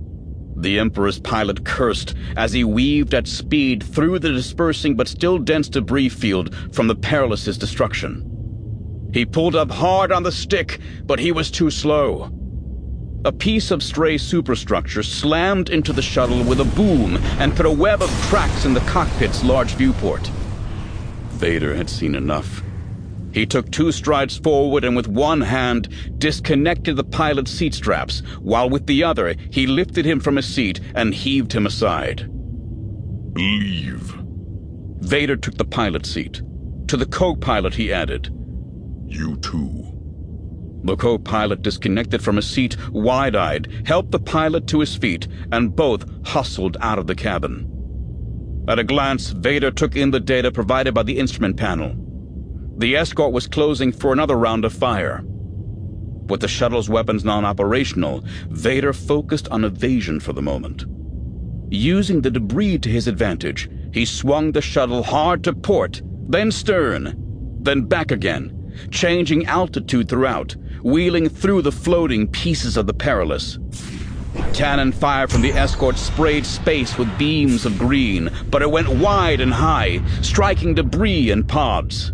Speaker 2: The Emperor's pilot cursed as he weaved at speed through the dispersing but still dense debris field from the Perilous' destruction. He pulled up hard on the stick, but he was too slow. A piece of stray superstructure slammed into the shuttle with a boom and put a web of cracks in the cockpit's large viewport. Vader had seen enough. He took 2 strides forward and with one hand disconnected the pilot's seat straps, while with the other he lifted him from his seat and heaved him aside.
Speaker 5: "Leave."
Speaker 2: Vader took the pilot's seat. To the co-pilot he added,
Speaker 5: "You too."
Speaker 2: The co-pilot disconnected from his seat, wide-eyed, helped the pilot to his feet, and both hustled out of the cabin. At a glance, Vader took in the data provided by the instrument panel. The escort was closing for another round of fire. With the shuttle's weapons non-operational, Vader focused on evasion for the moment. Using the debris to his advantage, he swung the shuttle hard to port, then stern, then back again, changing altitude throughout, wheeling through the floating pieces of the Perilous. Cannon fire from the escort sprayed space with beams of green, but it went wide and high, striking debris and pods.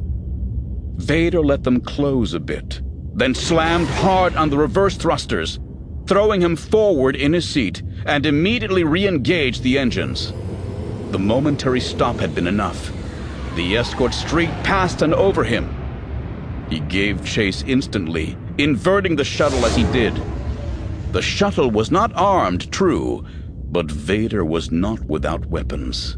Speaker 2: Vader let them close a bit, then slammed hard on the reverse thrusters, throwing him forward in his seat, and immediately re-engaged the engines. The momentary stop had been enough. The escort streaked past and over him. He gave chase instantly, inverting the shuttle as he did. The shuttle was not armed, true, but Vader was not without weapons.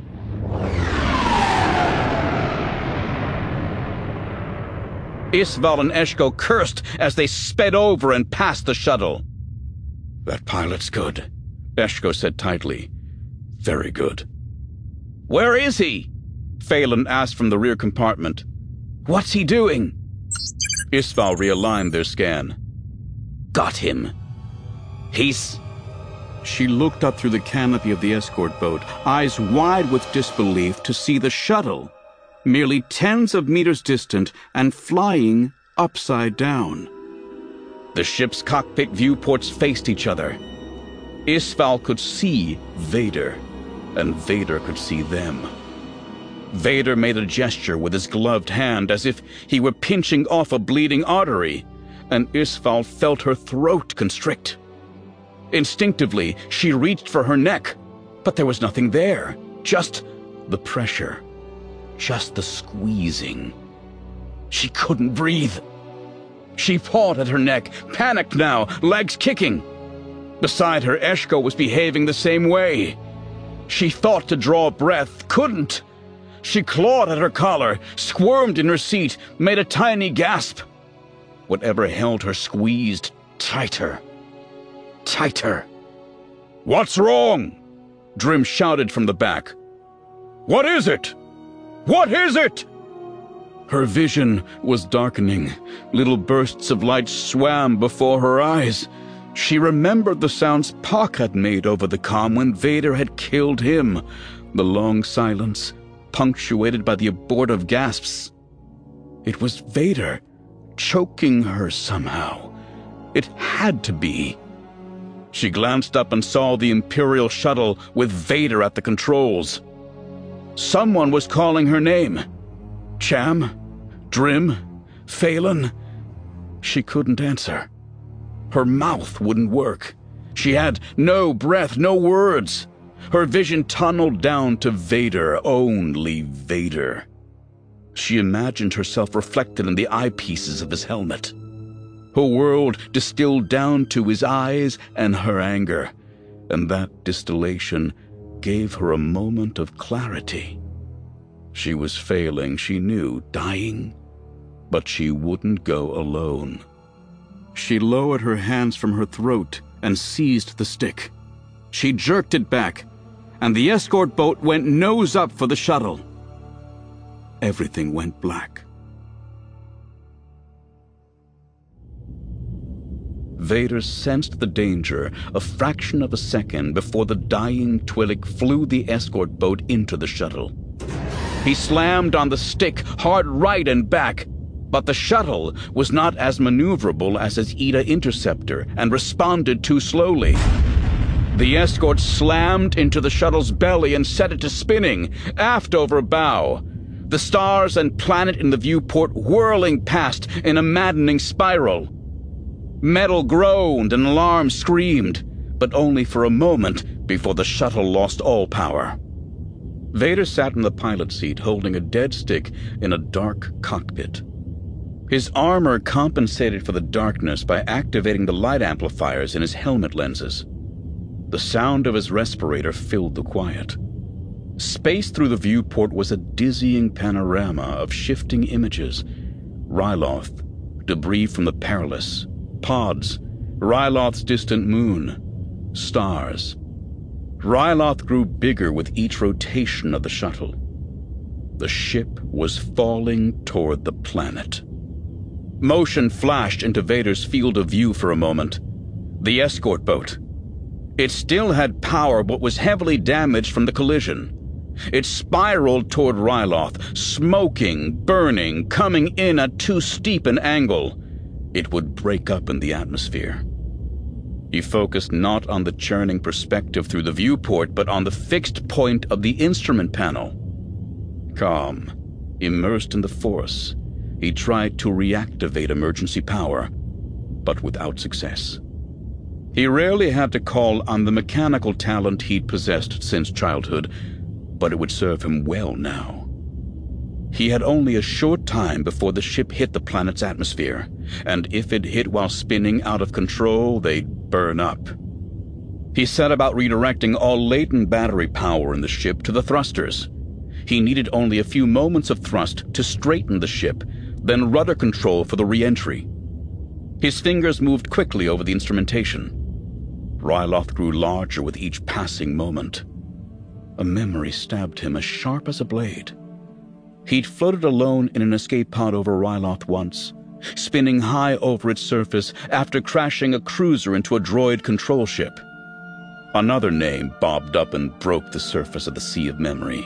Speaker 2: Isval and Eshko cursed as they sped over and past the shuttle. "That pilot's good," Eshko said tightly. "Very good." "Where is he?" Phelan asked from the rear compartment. "What's he doing?" Isval realigned their scan. "Got him. He's..." She looked up through the canopy of the escort boat, eyes wide with disbelief to see the shuttle, merely tens of meters distant and flying upside down. The ship's cockpit viewports faced each other. Isval could see Vader, and Vader could see them. Vader made a gesture with his gloved hand as if he were pinching off a bleeding artery, and Isval felt her throat constrict. Instinctively, she reached for her neck, but there was nothing there, just the pressure. Just the squeezing. She couldn't breathe. She pawed at her neck, panicked now, legs kicking. Beside her, Eshko was behaving the same way. She thought to draw a breath, couldn't. She clawed at her collar, squirmed in her seat, made a tiny gasp. Whatever held her squeezed tighter. Tighter. "What's wrong?" Drim shouted from the back. "What is it? What is it?" Her vision was darkening. Little bursts of light swam before her eyes. She remembered the sounds Pak had made over the comm when Vader had killed him. The long silence, punctuated by the abortive gasps. It was Vader, choking her somehow. It had to be. She glanced up and saw the Imperial shuttle with Vader at the controls. Someone was calling her name. Cham? Drim? Phelan? She couldn't answer. Her mouth wouldn't work. She had no breath, no words. Her vision tunneled down to Vader, only Vader. She imagined herself reflected in the eyepieces of his helmet. Her world distilled down to his eyes and her anger, and that distillation gave her a moment of clarity. She was failing, she knew, dying, but she wouldn't go alone. She lowered her hands from her throat and seized the stick. She jerked it back, and the escort boat went nose up for the shuttle. Everything went black. Vader sensed the danger a fraction of a second before the dying Twi'lek flew the escort boat into the shuttle. He slammed on the stick hard right and back, but the shuttle was not as maneuverable as his Eta interceptor and responded too slowly. The escort slammed into the shuttle's belly and set it to spinning, aft over bow. The stars and planet in the viewport whirling past in a maddening spiral. Metal groaned and alarm screamed, but only for a moment before the shuttle lost all power. Vader sat in the pilot seat holding a dead stick in a dark cockpit. His armor compensated for the darkness by activating the light amplifiers in his helmet lenses. The sound of his respirator filled the quiet. Space through the viewport was a dizzying panorama of shifting images. Ryloth, debris from the Perilous, pods, Ryloth's distant moon, stars. Ryloth grew bigger with each rotation of the shuttle. The ship was falling toward the planet. Motion flashed into Vader's field of view for a moment. The escort boat. It still had power but was heavily damaged from the collision. It spiraled toward Ryloth, smoking, burning, coming in at too steep an angle. It would break up in the atmosphere. He focused not on the churning perspective through the viewport, but on the fixed point of the instrument panel. Calm, immersed in the Force, he tried to reactivate emergency power, but without success. He rarely had to call on the mechanical talent he'd possessed since childhood, but it would serve him well now. He had only a short time before the ship hit the planet's atmosphere, and if it hit while spinning out of control, they'd burn up. He set about redirecting all latent battery power in the ship to the thrusters. He needed only a few moments of thrust to straighten the ship, then rudder control for the re-entry. His fingers moved quickly over the instrumentation. Ryloth grew larger with each passing moment. A memory stabbed him as sharp as a blade. He'd floated alone in an escape pod over Ryloth once, spinning high over its surface after crashing a cruiser into a droid control ship. Another name bobbed up and broke the surface of the sea of memory.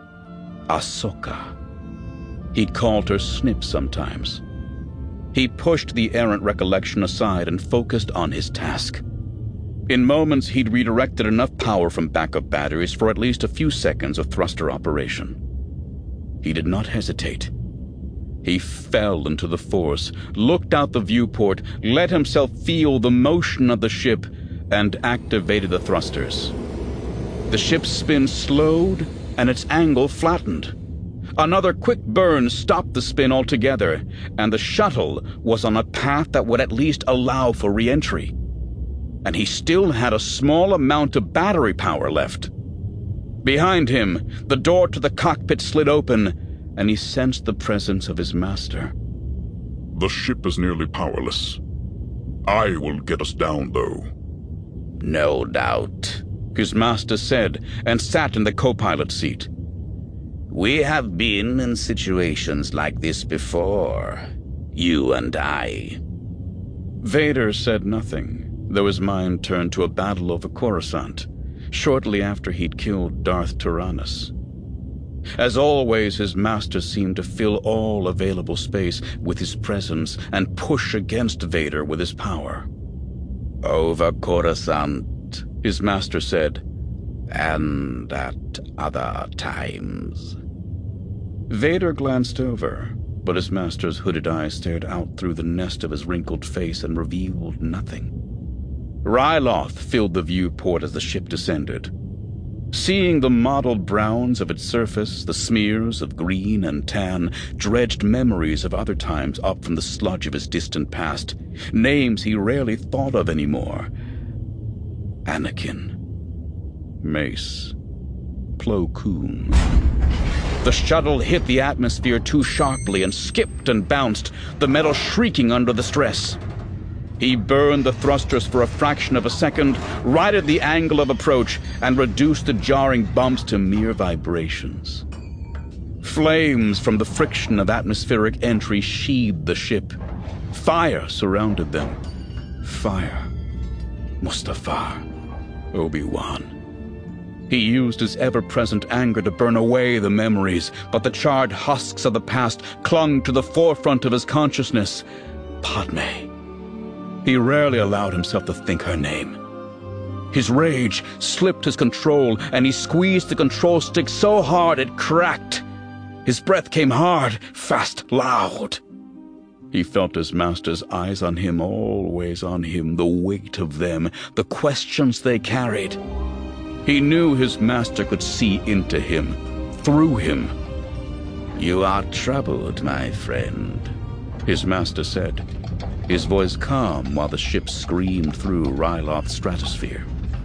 Speaker 2: Ahsoka. He'd called her Snip sometimes. He pushed the errant recollection aside and focused on his task. In moments, he'd redirected enough power from backup batteries for at least a few seconds of thruster operation. He did not hesitate. He fell into the Force, looked out the viewport, let himself feel the motion of the ship, and activated the thrusters. The ship's spin slowed, and its angle flattened. Another quick burn stopped the spin altogether, and the shuttle was on a path that would at least allow for re-entry. And he still had a small amount of battery power left. Behind him, the door to the cockpit slid open, and he sensed the presence of his master.
Speaker 5: The ship is nearly powerless. I will get us down, though.
Speaker 2: No doubt, his master said, and sat in the co-pilot seat.
Speaker 3: We have been in situations like this before, you and I.
Speaker 2: Vader said nothing, though his mind turned to a battle over Coruscant, shortly after he'd killed Darth Tyrannus. As always, his master seemed to fill all available space with his presence and push against Vader with his power. Over Coruscant, his master said, and at other times. Vader glanced over, but his master's hooded eyes stared out through the nest of his wrinkled face and revealed nothing. Ryloth filled the viewport as the ship descended. Seeing the mottled browns of its surface, the smears of green and tan, dredged memories of other times up from the sludge of his distant past, names he rarely thought of anymore. Anakin, Mace, Plo Koon. The shuttle hit the atmosphere too sharply and skipped and bounced, the metal shrieking under the stress. He burned the thrusters for a fraction of a second, righted the angle of approach, and reduced the jarring bumps to mere vibrations. Flames from the friction of atmospheric entry sheathed the ship. Fire surrounded them. Fire. Mustafar. Obi-Wan. He used his ever-present anger to burn away the memories, but the charred husks of the past clung to the forefront of his consciousness. Padme. He rarely allowed himself to think her name. His rage slipped his control, and he squeezed the control stick so hard it cracked. His breath came hard, fast, loud. He felt his master's eyes on him, always on him, the weight of them, the questions they carried. He knew his master could see into him, through him. "You are troubled, my friend," his master said, his voice calm while the ship screamed through Ryloth's stratosphere.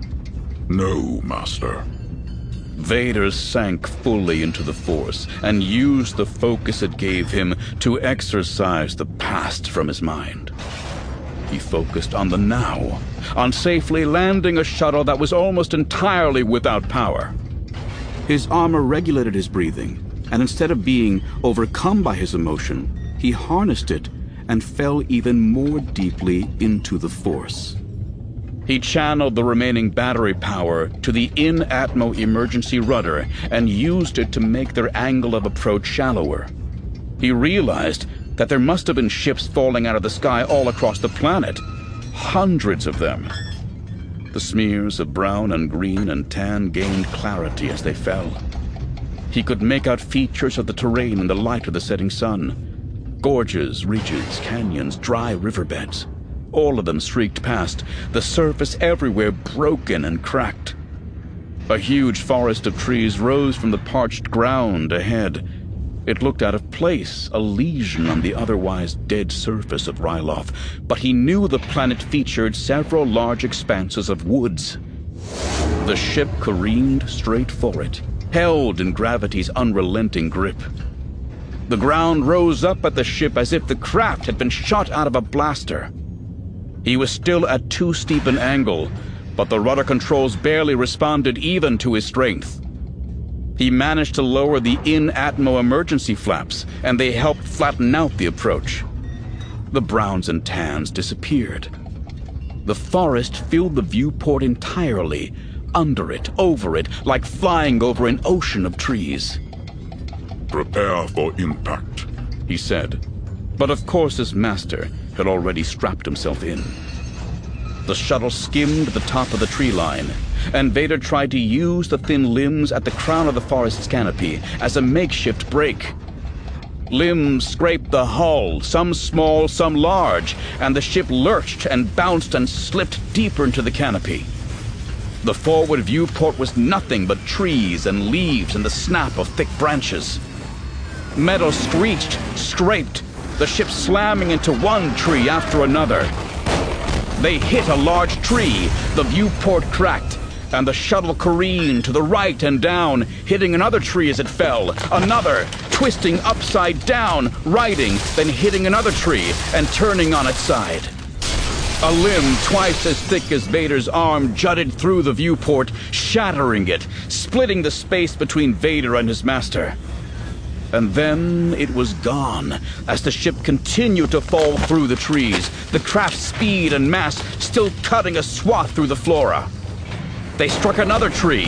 Speaker 5: "No, Master."
Speaker 2: Vader sank fully into the Force and used the focus it gave him to exorcise the past from his mind. He focused on the now, on safely landing a shuttle that was almost entirely without power. His armor regulated his breathing, and instead of being overcome by his emotion, he harnessed it and fell even more deeply into the Force. He channeled the remaining battery power to the in-atmo emergency rudder and used it to make their angle of approach shallower. He realized that there must have been ships falling out of the sky all across the planet. Hundreds of them. The smears of brown and green and tan gained clarity as they fell. He could make out features of the terrain in the light of the setting sun. Gorges, ridges, canyons, dry riverbeds. All of them streaked past, the surface everywhere broken and cracked. A huge forest of trees rose from the parched ground ahead. It looked out of place, a lesion on the otherwise dead surface of Ryloth, but he knew the planet featured several large expanses of woods. The ship careened straight for it, held in gravity's unrelenting grip. The ground rose up at the ship as if the craft had been shot out of a blaster. He was still at too steep an angle, but the rudder controls barely responded even to his strength. He managed to lower the in-atmo emergency flaps, and they helped flatten out the approach. The browns and tans disappeared. The forest filled the viewport entirely, under it, over it, like flying over an ocean of trees.
Speaker 5: "Prepare for impact,"
Speaker 2: he said. But of course his master had already strapped himself in. The shuttle skimmed the top of the tree line, and Vader tried to use the thin limbs at the crown of the forest's canopy as a makeshift brake. Limbs scraped the hull, some small, some large, and the ship lurched and bounced and slipped deeper into the canopy. The forward viewport was nothing but trees and leaves and the snap of thick branches. Metal screeched, scraped, the ship slamming into one tree after another. They hit a large tree, the viewport cracked, and the shuttle careened to the right and down, hitting another tree as it fell, another, twisting upside down, righting, then hitting another tree and turning on its side. A limb twice as thick as Vader's arm jutted through the viewport, shattering it, splitting the space between Vader and his master. And then it was gone, as the ship continued to fall through the trees, the craft's speed and mass still cutting a swath through the flora. They struck another tree,